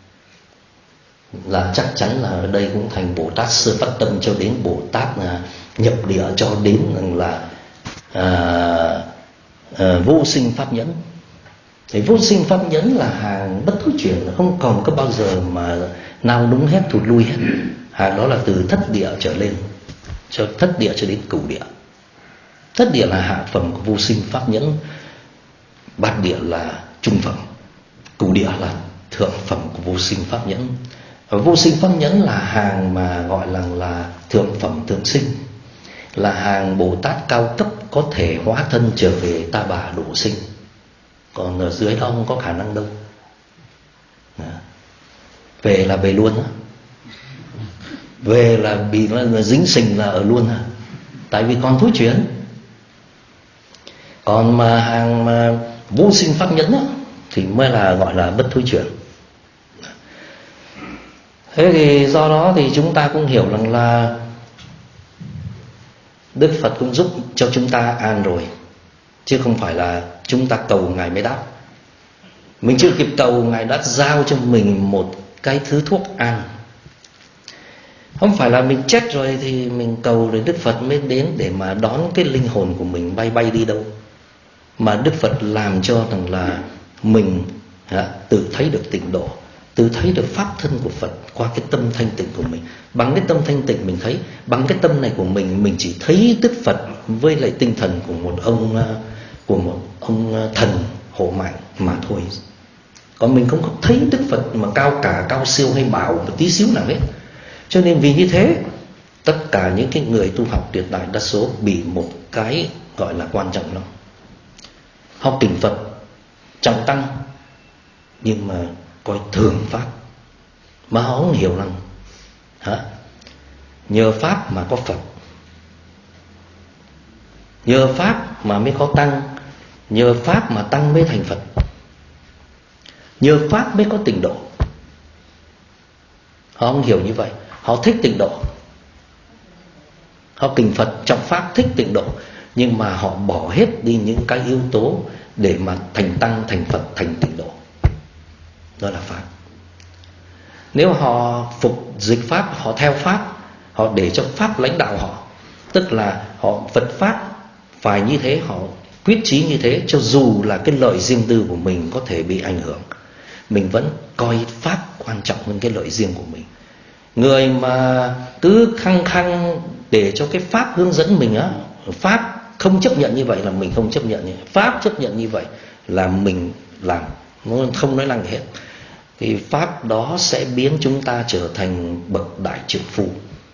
là chắc chắn là ở đây cũng thành Bồ Tát Sơ Phát Tâm, cho đến Bồ Tát là nhập địa, cho đến là à, à, vô sinh pháp nhẫn. Thì vô sinh pháp nhẫn là hàng bất thối chuyển, không còn có bao giờ mà nào đúng hết thụt lui hết. Hàng đó là từ thất địa trở lên, cho thất địa cho đến cửu địa. Thất địa là hạ phẩm của vô sinh pháp nhẫn, bát địa là trung phẩm, cửu địa là thượng phẩm của vô sinh pháp nhẫn. Và vô sinh pháp nhẫn là hàng mà gọi là là thượng phẩm thượng sinh, là hàng Bồ Tát cao cấp có thể hóa thân trở về Ta Bà độ sinh. Còn ở dưới đó không có khả năng đâu. Đó. Về là về luôn á, về là bị nó dính sình là ở luôn á, tại vì còn thối chuyển. Còn mà hàng mà vô sinh pháp nhẫn á, thì mới là gọi là bất thối chuyển. Thế thì do đó thì chúng ta cũng hiểu rằng là Đức Phật cũng giúp cho chúng ta an rồi, chứ không phải là chúng ta cầu Ngài mới đáp. Mình chưa kịp cầu, Ngài đã giao cho mình một cái thứ thuốc an. Không phải là mình chết rồi thì mình cầu rồi Đức Phật mới đến để mà đón cái linh hồn của mình bay bay đi đâu. Mà Đức Phật làm cho rằng là mình à, tự thấy được tịnh độ, tự thấy được pháp thân của Phật qua cái tâm thanh tịnh của mình. Bằng cái tâm thanh tịnh mình thấy, bằng cái tâm này của mình, mình chỉ thấy Đức Phật với lại tinh thần của một ông của một ông thần hộ mạng mà thôi. Còn mình không có thấy Đức Phật mà cao cả, cao siêu hay bảo một tí xíu nào hết. Cho nên vì như thế, tất cả những cái người tu học tuyệt đại đa số bị một cái gọi là quan trọng lắm. Học kính Phật, trọng tăng, nhưng mà coi thường Pháp. Mà họ không hiểu rằng hả? Nhờ Pháp mà có Phật, nhờ Pháp mà mới có tăng, nhờ Pháp mà tăng mới thành Phật, nhờ Pháp mới có tịnh độ. Họ không hiểu như vậy. Họ thích tịnh độ, họ kính Phật trọng Pháp, thích tịnh độ, nhưng mà họ bỏ hết đi những cái yếu tố để mà thành tăng, thành Phật, thành tịnh độ. Đó là Pháp. Nếu họ phục dịch Pháp, họ theo Pháp, họ để cho Pháp lãnh đạo họ, tức là họ Phật Pháp phải như thế, họ quyết chí như thế, cho dù là cái lợi riêng tư của mình có thể bị ảnh hưởng, mình vẫn coi Pháp quan trọng hơn cái lợi riêng của mình. Người mà cứ khăng khăng để cho cái Pháp hướng dẫn mình á, Pháp không chấp nhận như vậy là mình không chấp nhận, Pháp chấp nhận như vậy là mình làm, không nói năng gì hết, thì Pháp đó sẽ biến chúng ta trở thành bậc đại trượng phu.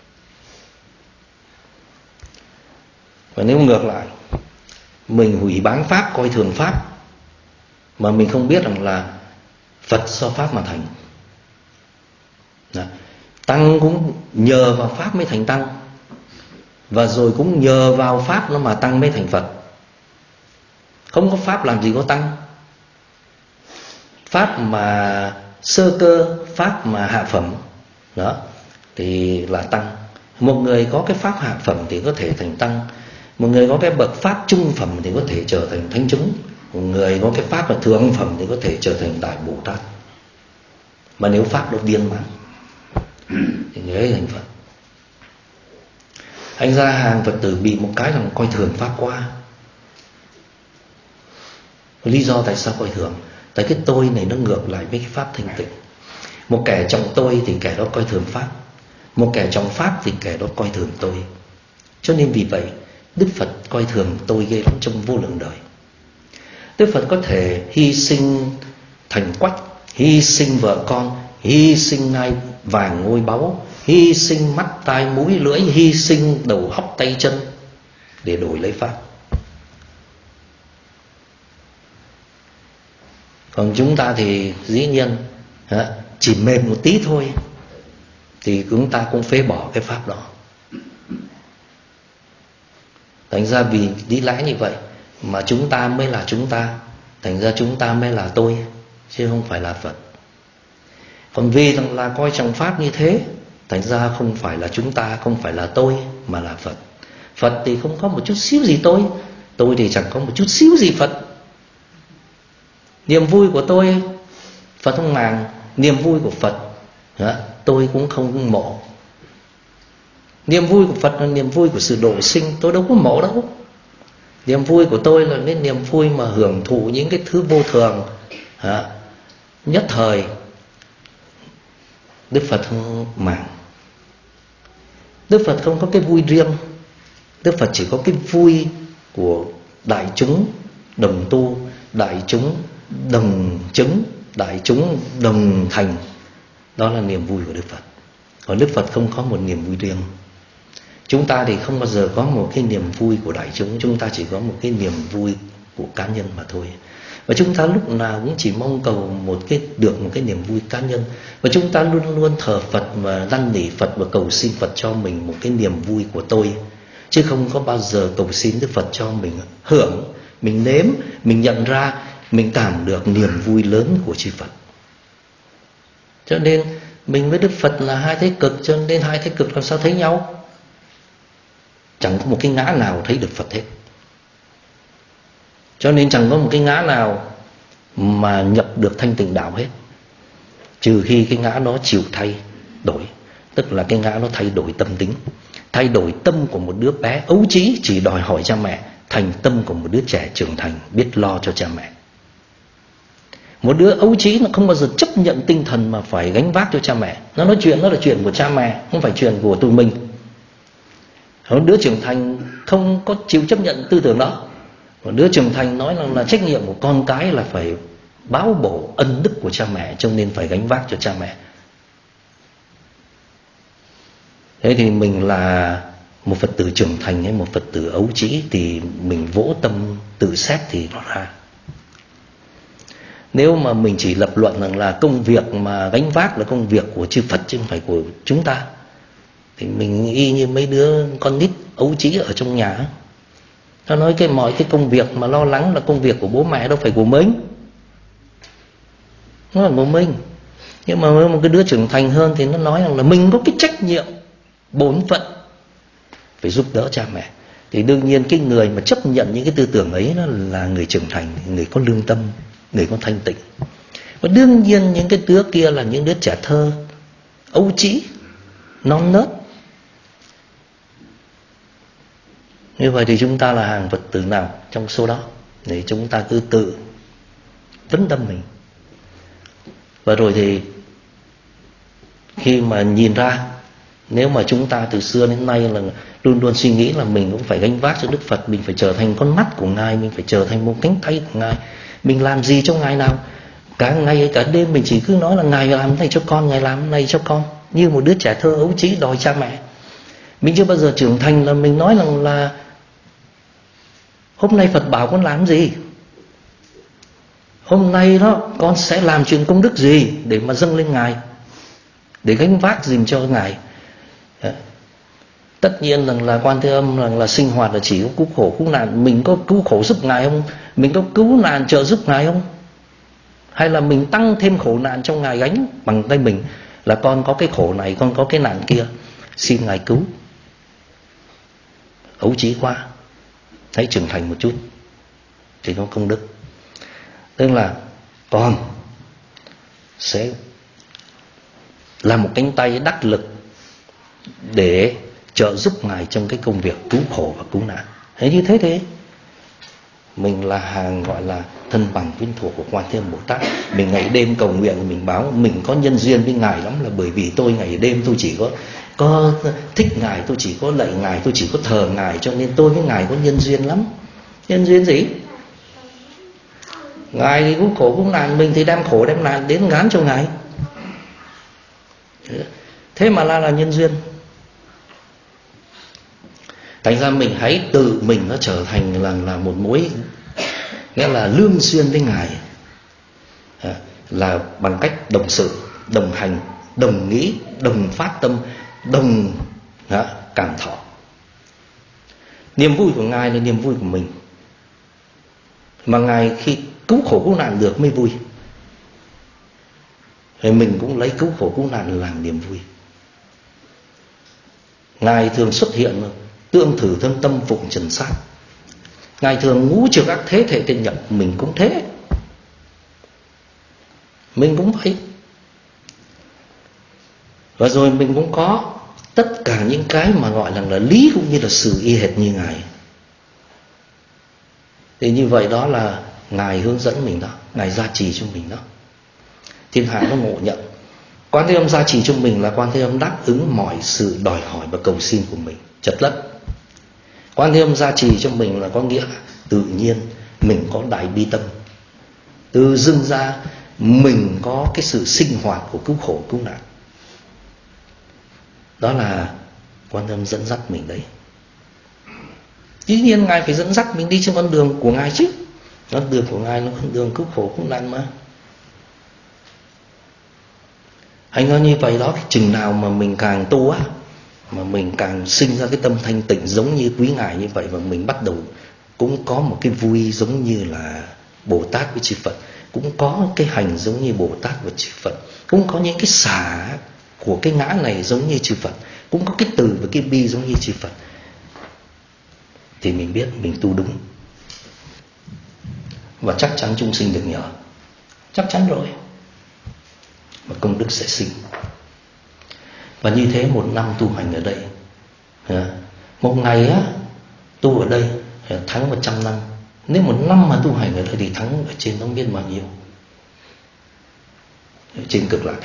Và nếu ngược lại, mình hủy báng Pháp, coi thường Pháp, mà mình không biết rằng là Phật do Pháp mà thành. Đó. Tăng cũng nhờ vào Pháp mới thành Tăng, và rồi cũng nhờ vào Pháp nó mà Tăng mới thành Phật. Không có Pháp làm gì có Tăng. Pháp mà sơ cơ, Pháp mà hạ phẩm, đó thì là Tăng. Một người có cái Pháp hạ phẩm thì có thể thành Tăng, một người có cái bậc Pháp trung phẩm thì có thể trở thành Thánh Chúng, một người có cái Pháp là thượng phẩm thì có thể trở thành Đại Bồ Tát. Mà nếu Pháp đó viên mãn thì người ấy thành Phật. Thành ra hàng Phật tử bị một cái là coi thường Pháp quá. Lý do tại sao coi thường? Tại cái tôi này nó ngược lại với cái Pháp thanh tịnh. Một kẻ trọng tôi thì kẻ đó coi thường Pháp, một kẻ trọng Pháp thì kẻ đó coi thường tôi. Cho nên vì vậy Đức Phật coi thường tôi ghê lắm trong vô lượng đời. Đức Phật có thể hy sinh thành quách, hy sinh vợ con, hy sinh ngai vàng ngôi báu, hy sinh mắt tai mũi lưỡi, hy sinh đầu óc tay chân để đổi lấy Pháp. Còn chúng ta thì dĩ nhiên chỉ mềm một tí thôi thì chúng ta cũng phế bỏ cái Pháp đó. Thành ra vì lý lẽ như vậy mà chúng ta mới là chúng ta, thành ra chúng ta mới là tôi, chứ không phải là Phật. Còn vì rằng là coi trọng Pháp như thế, Thành ra không phải là chúng ta, không phải là tôi, mà là Phật. Phật thì không có một chút xíu gì tôi, tôi thì chẳng có một chút xíu gì Phật. Niềm vui của tôi Phật không màng, niềm vui của Phật tôi cũng không mộ. Niềm vui của Phật là niềm vui của sự độ sinh, tôi đâu có mộ đâu. Niềm vui của tôi là cái niềm vui mà hưởng thụ những cái thứ vô thường nhất thời. Đức Phật không màng. Đức Phật không có cái vui riêng. Đức Phật chỉ có cái vui của đại chúng đồng tu, đại chúng đồng chứng, đại chúng đồng thành. Đó là niềm vui của Đức Phật. Còn Đức Phật không có một niềm vui riêng. Chúng ta thì không bao giờ có một cái niềm vui của đại chúng, chúng ta chỉ có một cái niềm vui của cá nhân mà thôi. Và chúng ta lúc nào cũng chỉ mong cầu một cái được một cái niềm vui cá nhân. Và chúng ta luôn luôn thờ Phật và năn nỉ Phật và cầu xin Phật cho mình một cái niềm vui của tôi, chứ không có bao giờ cầu xin Đức Phật cho mình hưởng, mình nếm, mình nhận ra, mình cảm được niềm vui lớn của chư Phật. Cho nên mình với Đức Phật là hai thế cực, cho nên hai thế cực làm sao thấy nhau? Chẳng có một cái ngã nào thấy được Phật hết. Cho nên chẳng có một cái ngã nào mà nhập được thanh tịnh đạo hết, trừ khi cái ngã nó chịu thay đổi. Tức là cái ngã nó thay đổi tâm tính, thay đổi tâm của một đứa bé ấu trí chỉ đòi hỏi cha mẹ, thành tâm của một đứa trẻ trưởng thành biết lo cho cha mẹ. Một đứa ấu trí nó không bao giờ chấp nhận tinh thần mà phải gánh vác cho cha mẹ. Nó nói chuyện nó là chuyện của cha mẹ, không phải chuyện của tụi mình. Một đứa trưởng thành không có chịu chấp nhận tư tưởng đó. Một đứa trưởng thành nói rằng là trách nhiệm của con cái là phải báo bổ ân đức của cha mẹ, cho nên phải gánh vác cho cha mẹ. Thế thì mình là một Phật tử trưởng thành hay một Phật tử ấu trĩ thì mình vỗ tâm tự xét thì nó ra. Nếu mà mình chỉ lập luận rằng là công việc mà gánh vác là công việc của chư Phật chứ không phải của chúng ta, thì mình y như mấy đứa con nít ấu trĩ ở trong nhà. Nó nói cái mọi cái công việc mà lo lắng là công việc của bố mẹ, đâu phải của mình. Nó là của mình. Nhưng mà một cái đứa trưởng thành hơn thì nó nói rằng là mình có cái trách nhiệm bổn phận phải giúp đỡ cha mẹ. Thì đương nhiên cái người mà chấp nhận những cái tư tưởng ấy nó là người trưởng thành, người có lương tâm, người có thanh tịnh. Và đương nhiên những cái đứa kia là những đứa trẻ thơ, ấu trĩ, non nớt. Như vậy thì chúng ta là hàng Phật tử nào trong số đó? Để chúng ta cứ tự vấn tâm mình. Và rồi thì khi mà nhìn ra, nếu mà chúng ta từ xưa đến nay là luôn luôn suy nghĩ là mình cũng phải gánh vác cho Đức Phật, mình phải trở thành con mắt của Ngài, mình phải trở thành một cánh tay của Ngài, mình làm gì cho Ngài nào? Cả ngày cả đêm mình chỉ cứ nói là Ngài làm cái này cho con, Ngài làm cái này cho con, như một đứa trẻ thơ ấu trĩ đòi cha mẹ. Mình chưa bao giờ trưởng thành là mình nói rằng là hôm nay Phật bảo con làm gì, hôm nay đó con sẽ làm chuyện công đức gì để mà dâng lên Ngài, để gánh vác dìm cho Ngài. Tất nhiên rằng là Quan Thế Âm rằng là sinh hoạt là chỉ có cứu khổ cứu nạn. Mình có cứu khổ giúp Ngài không? Mình có cứu nạn trợ giúp Ngài không? Hay là mình tăng thêm khổ nạn cho Ngài gánh bằng tay mình, là con có cái khổ này, con có cái nạn kia, xin Ngài cứu. Ấu trí quá. Hãy trưởng thành một chút thì có công đức. Tức là con sẽ là một cánh tay đắc lực để trợ giúp Ngài trong cái công việc cứu khổ và cứu nạn. Thế như thế thế mình là hàng gọi là thân bằng quyến thuộc của Quan Thế Âm Bồ Tát. Mình ngày đêm cầu nguyện, mình báo mình có nhân duyên với Ngài lắm, là bởi vì tôi ngày đêm tôi chỉ có có thích Ngài, tôi chỉ có lạy Ngài, tôi chỉ có thờ Ngài, cho nên tôi với Ngài có nhân duyên lắm. Nhân duyên gì? Ngài thì cứu khổ cứu nạn, mình thì đem khổ đem nạn đến gán cho Ngài. Thế mà là là nhân duyên. Thành ra mình hãy tự mình nó trở thành là, là một mối, nghĩa là lương duyên với Ngài, là bằng cách đồng sự, đồng hành, đồng nghĩ, đồng phát tâm, đồng cảm thọ. Niềm vui của Ngài là niềm vui của mình, mà Ngài khi cứu khổ cứu nạn được mới vui, thì mình cũng lấy cứu khổ cứu nạn làm niềm vui. Ngài thường xuất hiện tương thử thân tâm phụng trần sát. Ngài thường ngũ trược ác thế thể tiên nhập. Mình cũng thế, mình cũng vậy. Và rồi mình cũng có tất cả những cái mà gọi là, là lý cũng như là sự y hệt như Ngài. Thì như vậy đó là Ngài hướng dẫn mình đó, Ngài gia trì cho mình đó. Thiên hạ nó ngộ nhận Quan Thế Âm gia trì cho mình là Quan Thế Âm đáp ứng mọi sự đòi hỏi và cầu xin của mình, chật lất. Quan Thế Âm gia trì cho mình là có nghĩa là tự nhiên mình có đại bi tâm, từ dưng ra mình có cái sự sinh hoạt của cứu khổ cứu nạn. Đó là Quan Thế Âm dẫn dắt mình đấy. Dĩ nhiên Ngài phải dẫn dắt mình đi trên con đường của Ngài chứ. Con đường của Ngài là con đường cứu khổ cứu nạn mà. Anh nói như vậy đó, chừng nào mà mình càng tu á, mà mình càng sinh ra cái tâm thanh tịnh giống như quý Ngài như vậy, và mình bắt đầu cũng có một cái vui giống như là Bồ Tát với chư Phật, cũng có cái hành giống như Bồ Tát và chư Phật, cũng có những cái xả của cái ngã này giống như chư Phật, cũng có cái từ và cái bi giống như chư Phật, thì mình biết mình tu đúng. Và chắc chắn chúng sinh được nhờ, chắc chắn rồi, và công đức sẽ sinh. Và như thế một năm tu hành ở đây, một ngày á tu ở đây thắng một trăm năm. Nếu một năm mà tu hành ở đây thì thắng ở trên không biết bao nhiêu, ở trên cực lạc.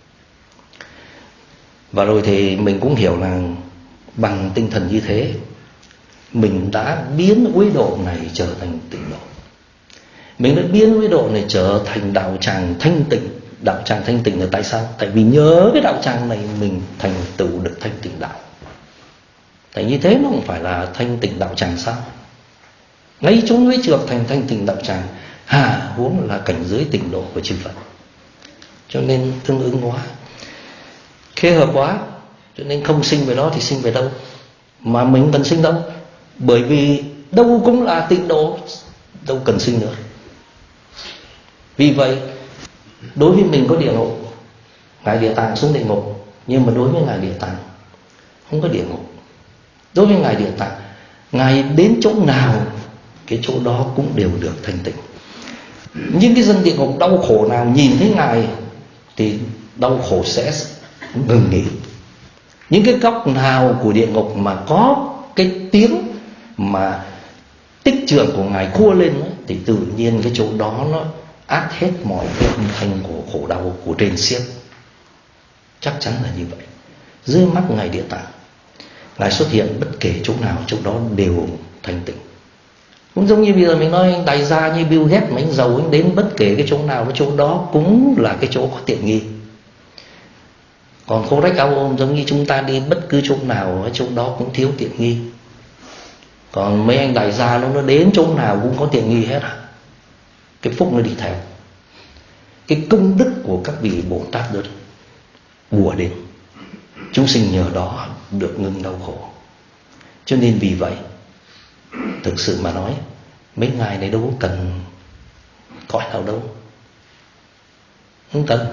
Và rồi thì mình cũng hiểu là bằng tinh thần như thế, mình đã biến uế độ này trở thành tịnh độ. Mình đã biến uế độ này trở thành đạo tràng thanh tịnh. Đạo tràng thanh tịnh là tại sao? Tại vì nhớ cái đạo tràng này mình thành tựu được thanh tịnh đạo. Tại như thế nó không phải là thanh tịnh đạo tràng sao? Ngay chúng với trượt thành thanh tịnh đạo tràng, hà huống là cảnh giới tịnh độ của chư Phật. Cho nên tương ứng hóa, khê hợp quá, cho nên không sinh về đó thì sinh về đâu? Mà mình cần sinh đâu? Bởi vì đâu cũng là tịnh độ, đâu cần sinh nữa. Vì vậy đối với mình có địa ngục, Ngài Địa Tạng xuống địa ngục, nhưng mà đối với Ngài Địa Tạng không có địa ngục. Đối với Ngài Địa Tạng, Ngài đến chỗ nào cái chỗ đó cũng đều được thanh tịnh. Những cái dân địa ngục đau khổ nào nhìn thấy Ngài thì đau khổ sẽ ngừng nghỉ. Những cái góc nào của địa ngục mà có cái tiếng mà tích trượng của Ngài khua lên đó, thì tự nhiên cái chỗ đó nó át hết mọi cái âm thanh của khổ đau của trên xiết. Chắc chắn là như vậy. Dưới mắt Ngài Địa Tạng, Ngài xuất hiện bất kể chỗ nào, chỗ đó đều thanh tịnh. Cũng giống như bây giờ mình nói anh đại gia như Bill Gates mà anh giàu, anh đến bất kể cái chỗ nào, cái chỗ đó cũng là cái chỗ có tiện nghi. Còn khô rách áo ôm giống như chúng ta đi bất cứ chỗ nào, cái chỗ đó cũng thiếu tiện nghi. Còn mấy anh đại gia nó, nó đến chỗ nào cũng có tiện nghi hết à. Cái phúc nó đi theo, cái công đức của các vị Bồ Tát đó bùa đến, chúng sinh nhờ đó được ngừng đau khổ. Cho nên vì vậy, thực sự mà nói, mấy ngài này đâu có cần cõi nào đâu, không cần.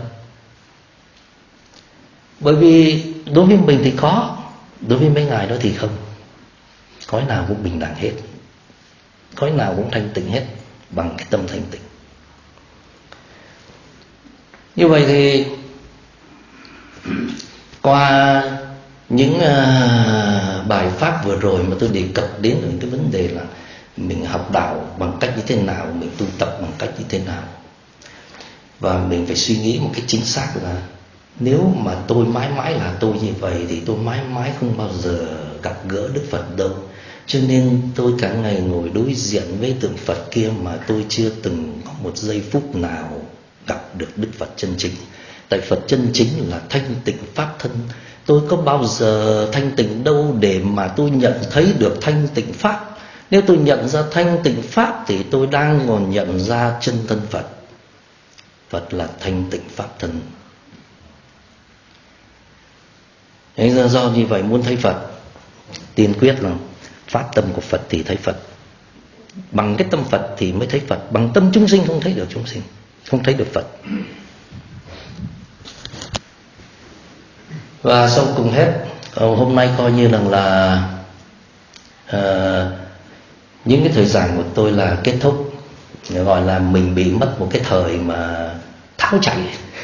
Bởi vì đối với mình thì có, đối với mấy ngài đó thì không. Cõi nào cũng bình đẳng hết, cõi nào cũng thanh tịnh hết, bằng cái tâm thanh tịnh. Như vậy thì qua những uh, bài pháp vừa rồi mà tôi đề cập đến những cái vấn đề là mình học đạo bằng cách như thế nào, mình tu tập bằng cách như thế nào, và mình phải suy nghĩ một cách chính xác là nếu mà tôi mãi mãi là tôi như vậy thì tôi mãi mãi không bao giờ gặp gỡ Đức Phật đâu. Cho nên tôi cả ngày ngồi đối diện với tượng Phật kia mà tôi chưa từng có một giây phút nào gặp được Đức Phật chân chính. Tại Phật chân chính là thanh tịnh pháp thân. Tôi có bao giờ thanh tịnh đâu để mà tôi nhận thấy được thanh tịnh pháp. Nếu tôi nhận ra thanh tịnh pháp thì tôi đang còn nhận ra chân thân Phật. Phật là thanh tịnh pháp thân. Thế do, do như vậy muốn thấy Phật, tiên quyết là phát tâm của Phật thì thấy Phật. Bằng cái tâm Phật thì mới thấy Phật. Bằng tâm chúng sinh không thấy được chúng sinh, không thấy được Phật. Và sau cùng hết, Ờ, hôm nay coi như rằng là uh, những cái thời gian của tôi là kết thúc, gọi là mình bị mất một cái thời mà tháo chạy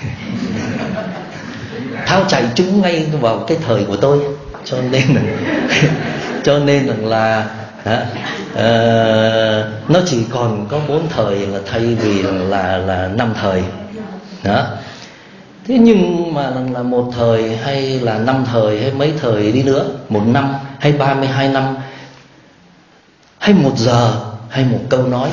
tháo chạy chúng ngay vào cái thời của tôi, cho nên là cho nên là hả, uh, nó chỉ còn có bốn thời là thay vì là là năm thời đó. Thế nhưng mà là một thời hay là năm thời hay mấy thời đi nữa, một năm hay ba mươi hai năm hay một giờ hay một câu nói,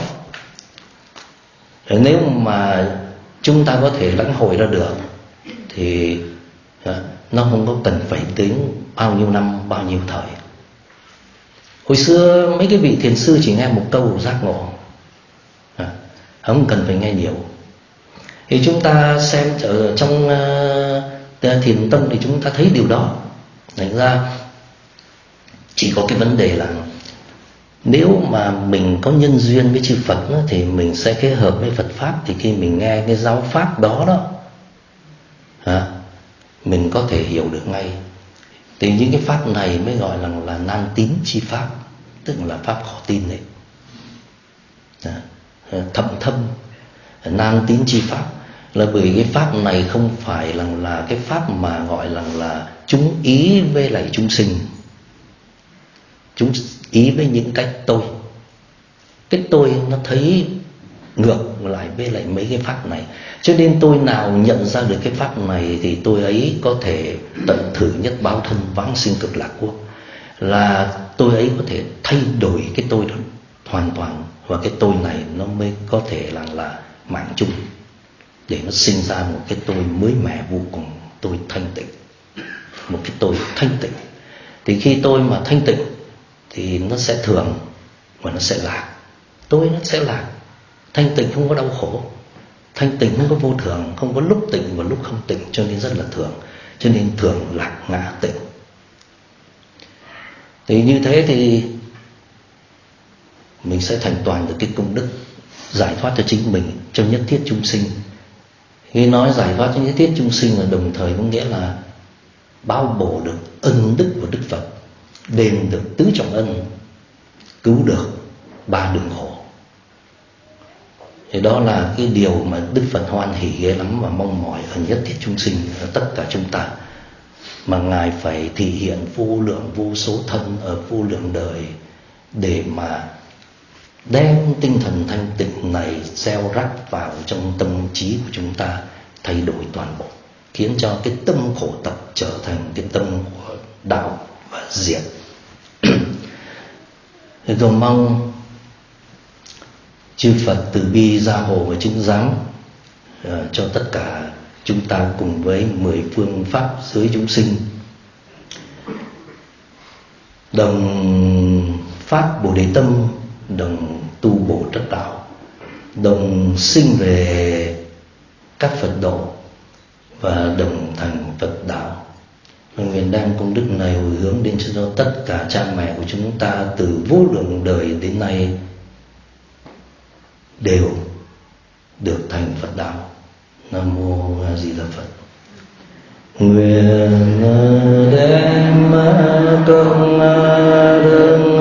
nếu mà chúng ta có thể lãnh hội ra được thì nó không có cần phải tính bao nhiêu năm, bao nhiêu thời. Hồi xưa mấy cái vị thiền sư chỉ nghe một câu giác ngộ, không cần phải nghe nhiều. Thì chúng ta xem ở trong uh, thiền tông thì chúng ta thấy điều đó. Thành ra chỉ có cái vấn đề là nếu mà mình có nhân duyên với chư Phật đó, thì mình sẽ kết hợp với Phật Pháp. Thì khi mình nghe cái giáo Pháp đó đó à, mình có thể hiểu được ngay. Thì những cái Pháp này mới gọi là, là nan tín chi Pháp, tức là Pháp khó tin đấy à, thậm thâm. Nan tín chi Pháp là bởi cái Pháp này không phải là, là cái Pháp mà gọi là, là chúng ý với lại chúng sinh, chúng ý với những cách tôi. Cái tôi nó thấy ngược lại với lại mấy cái Pháp này. Cho nên tôi nào nhận ra được cái Pháp này thì tôi ấy có thể tận thử nhất báo thân vãng sinh cực lạc quốc, là tôi ấy có thể thay đổi cái tôi đó hoàn toàn. Và cái tôi này nó mới có thể là, là mạng chung, để nó sinh ra một cái tôi mới mẻ vô cùng, tôi thanh tịnh. Một cái tôi thanh tịnh. Thì khi tôi mà thanh tịnh thì nó sẽ thường và nó sẽ lạc. Tôi nó sẽ lạc. Thanh tịnh không có đau khổ, thanh tịnh không có vô thường, không có lúc tịnh và lúc không tịnh, cho nên rất là thường. Cho nên thường lạc ngã tịnh. Thì như thế thì mình sẽ thành toàn được cái công đức giải thoát cho chính mình, cho nhất thiết chúng sinh. Khi nói giải thoát cho nhất thiết chúng sinh là đồng thời có nghĩa là bao bổ được ân đức của Đức Phật, đền được tứ trọng ân, cứu được ba đường khổ. Thì đó là cái điều mà Đức Phật hoan hỷ ghê lắm và mong mỏi ở nhất thiết chúng sinh, ở tất cả chúng ta. Mà Ngài phải thị hiện vô lượng vô số thân ở vô lượng đời để mà đem tinh thần thanh tịnh này gieo rắc vào trong tâm trí của chúng ta, thay đổi toàn bộ, khiến cho cái tâm khổ tập trở thành cái tâm của đạo và diệt. Thì cầu mong chư Phật từ bi gia hộ và chứng giám uh, cho tất cả chúng ta cùng với mười phương pháp giới chúng sinh đồng phát Bồ Đề tâm, đồng tu bổ trắc đạo, đồng sinh về các Phật độ và đồng thành Phật đạo. Nguyện đem công đức này hồi hướng đến cho tất cả cha mẹ của chúng ta từ vô lượng đời đến nay đều được thành Phật đạo. Nam mô A Di Đà Phật. Nguyện đem công đức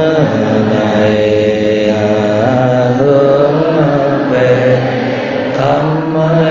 này hướng về thăm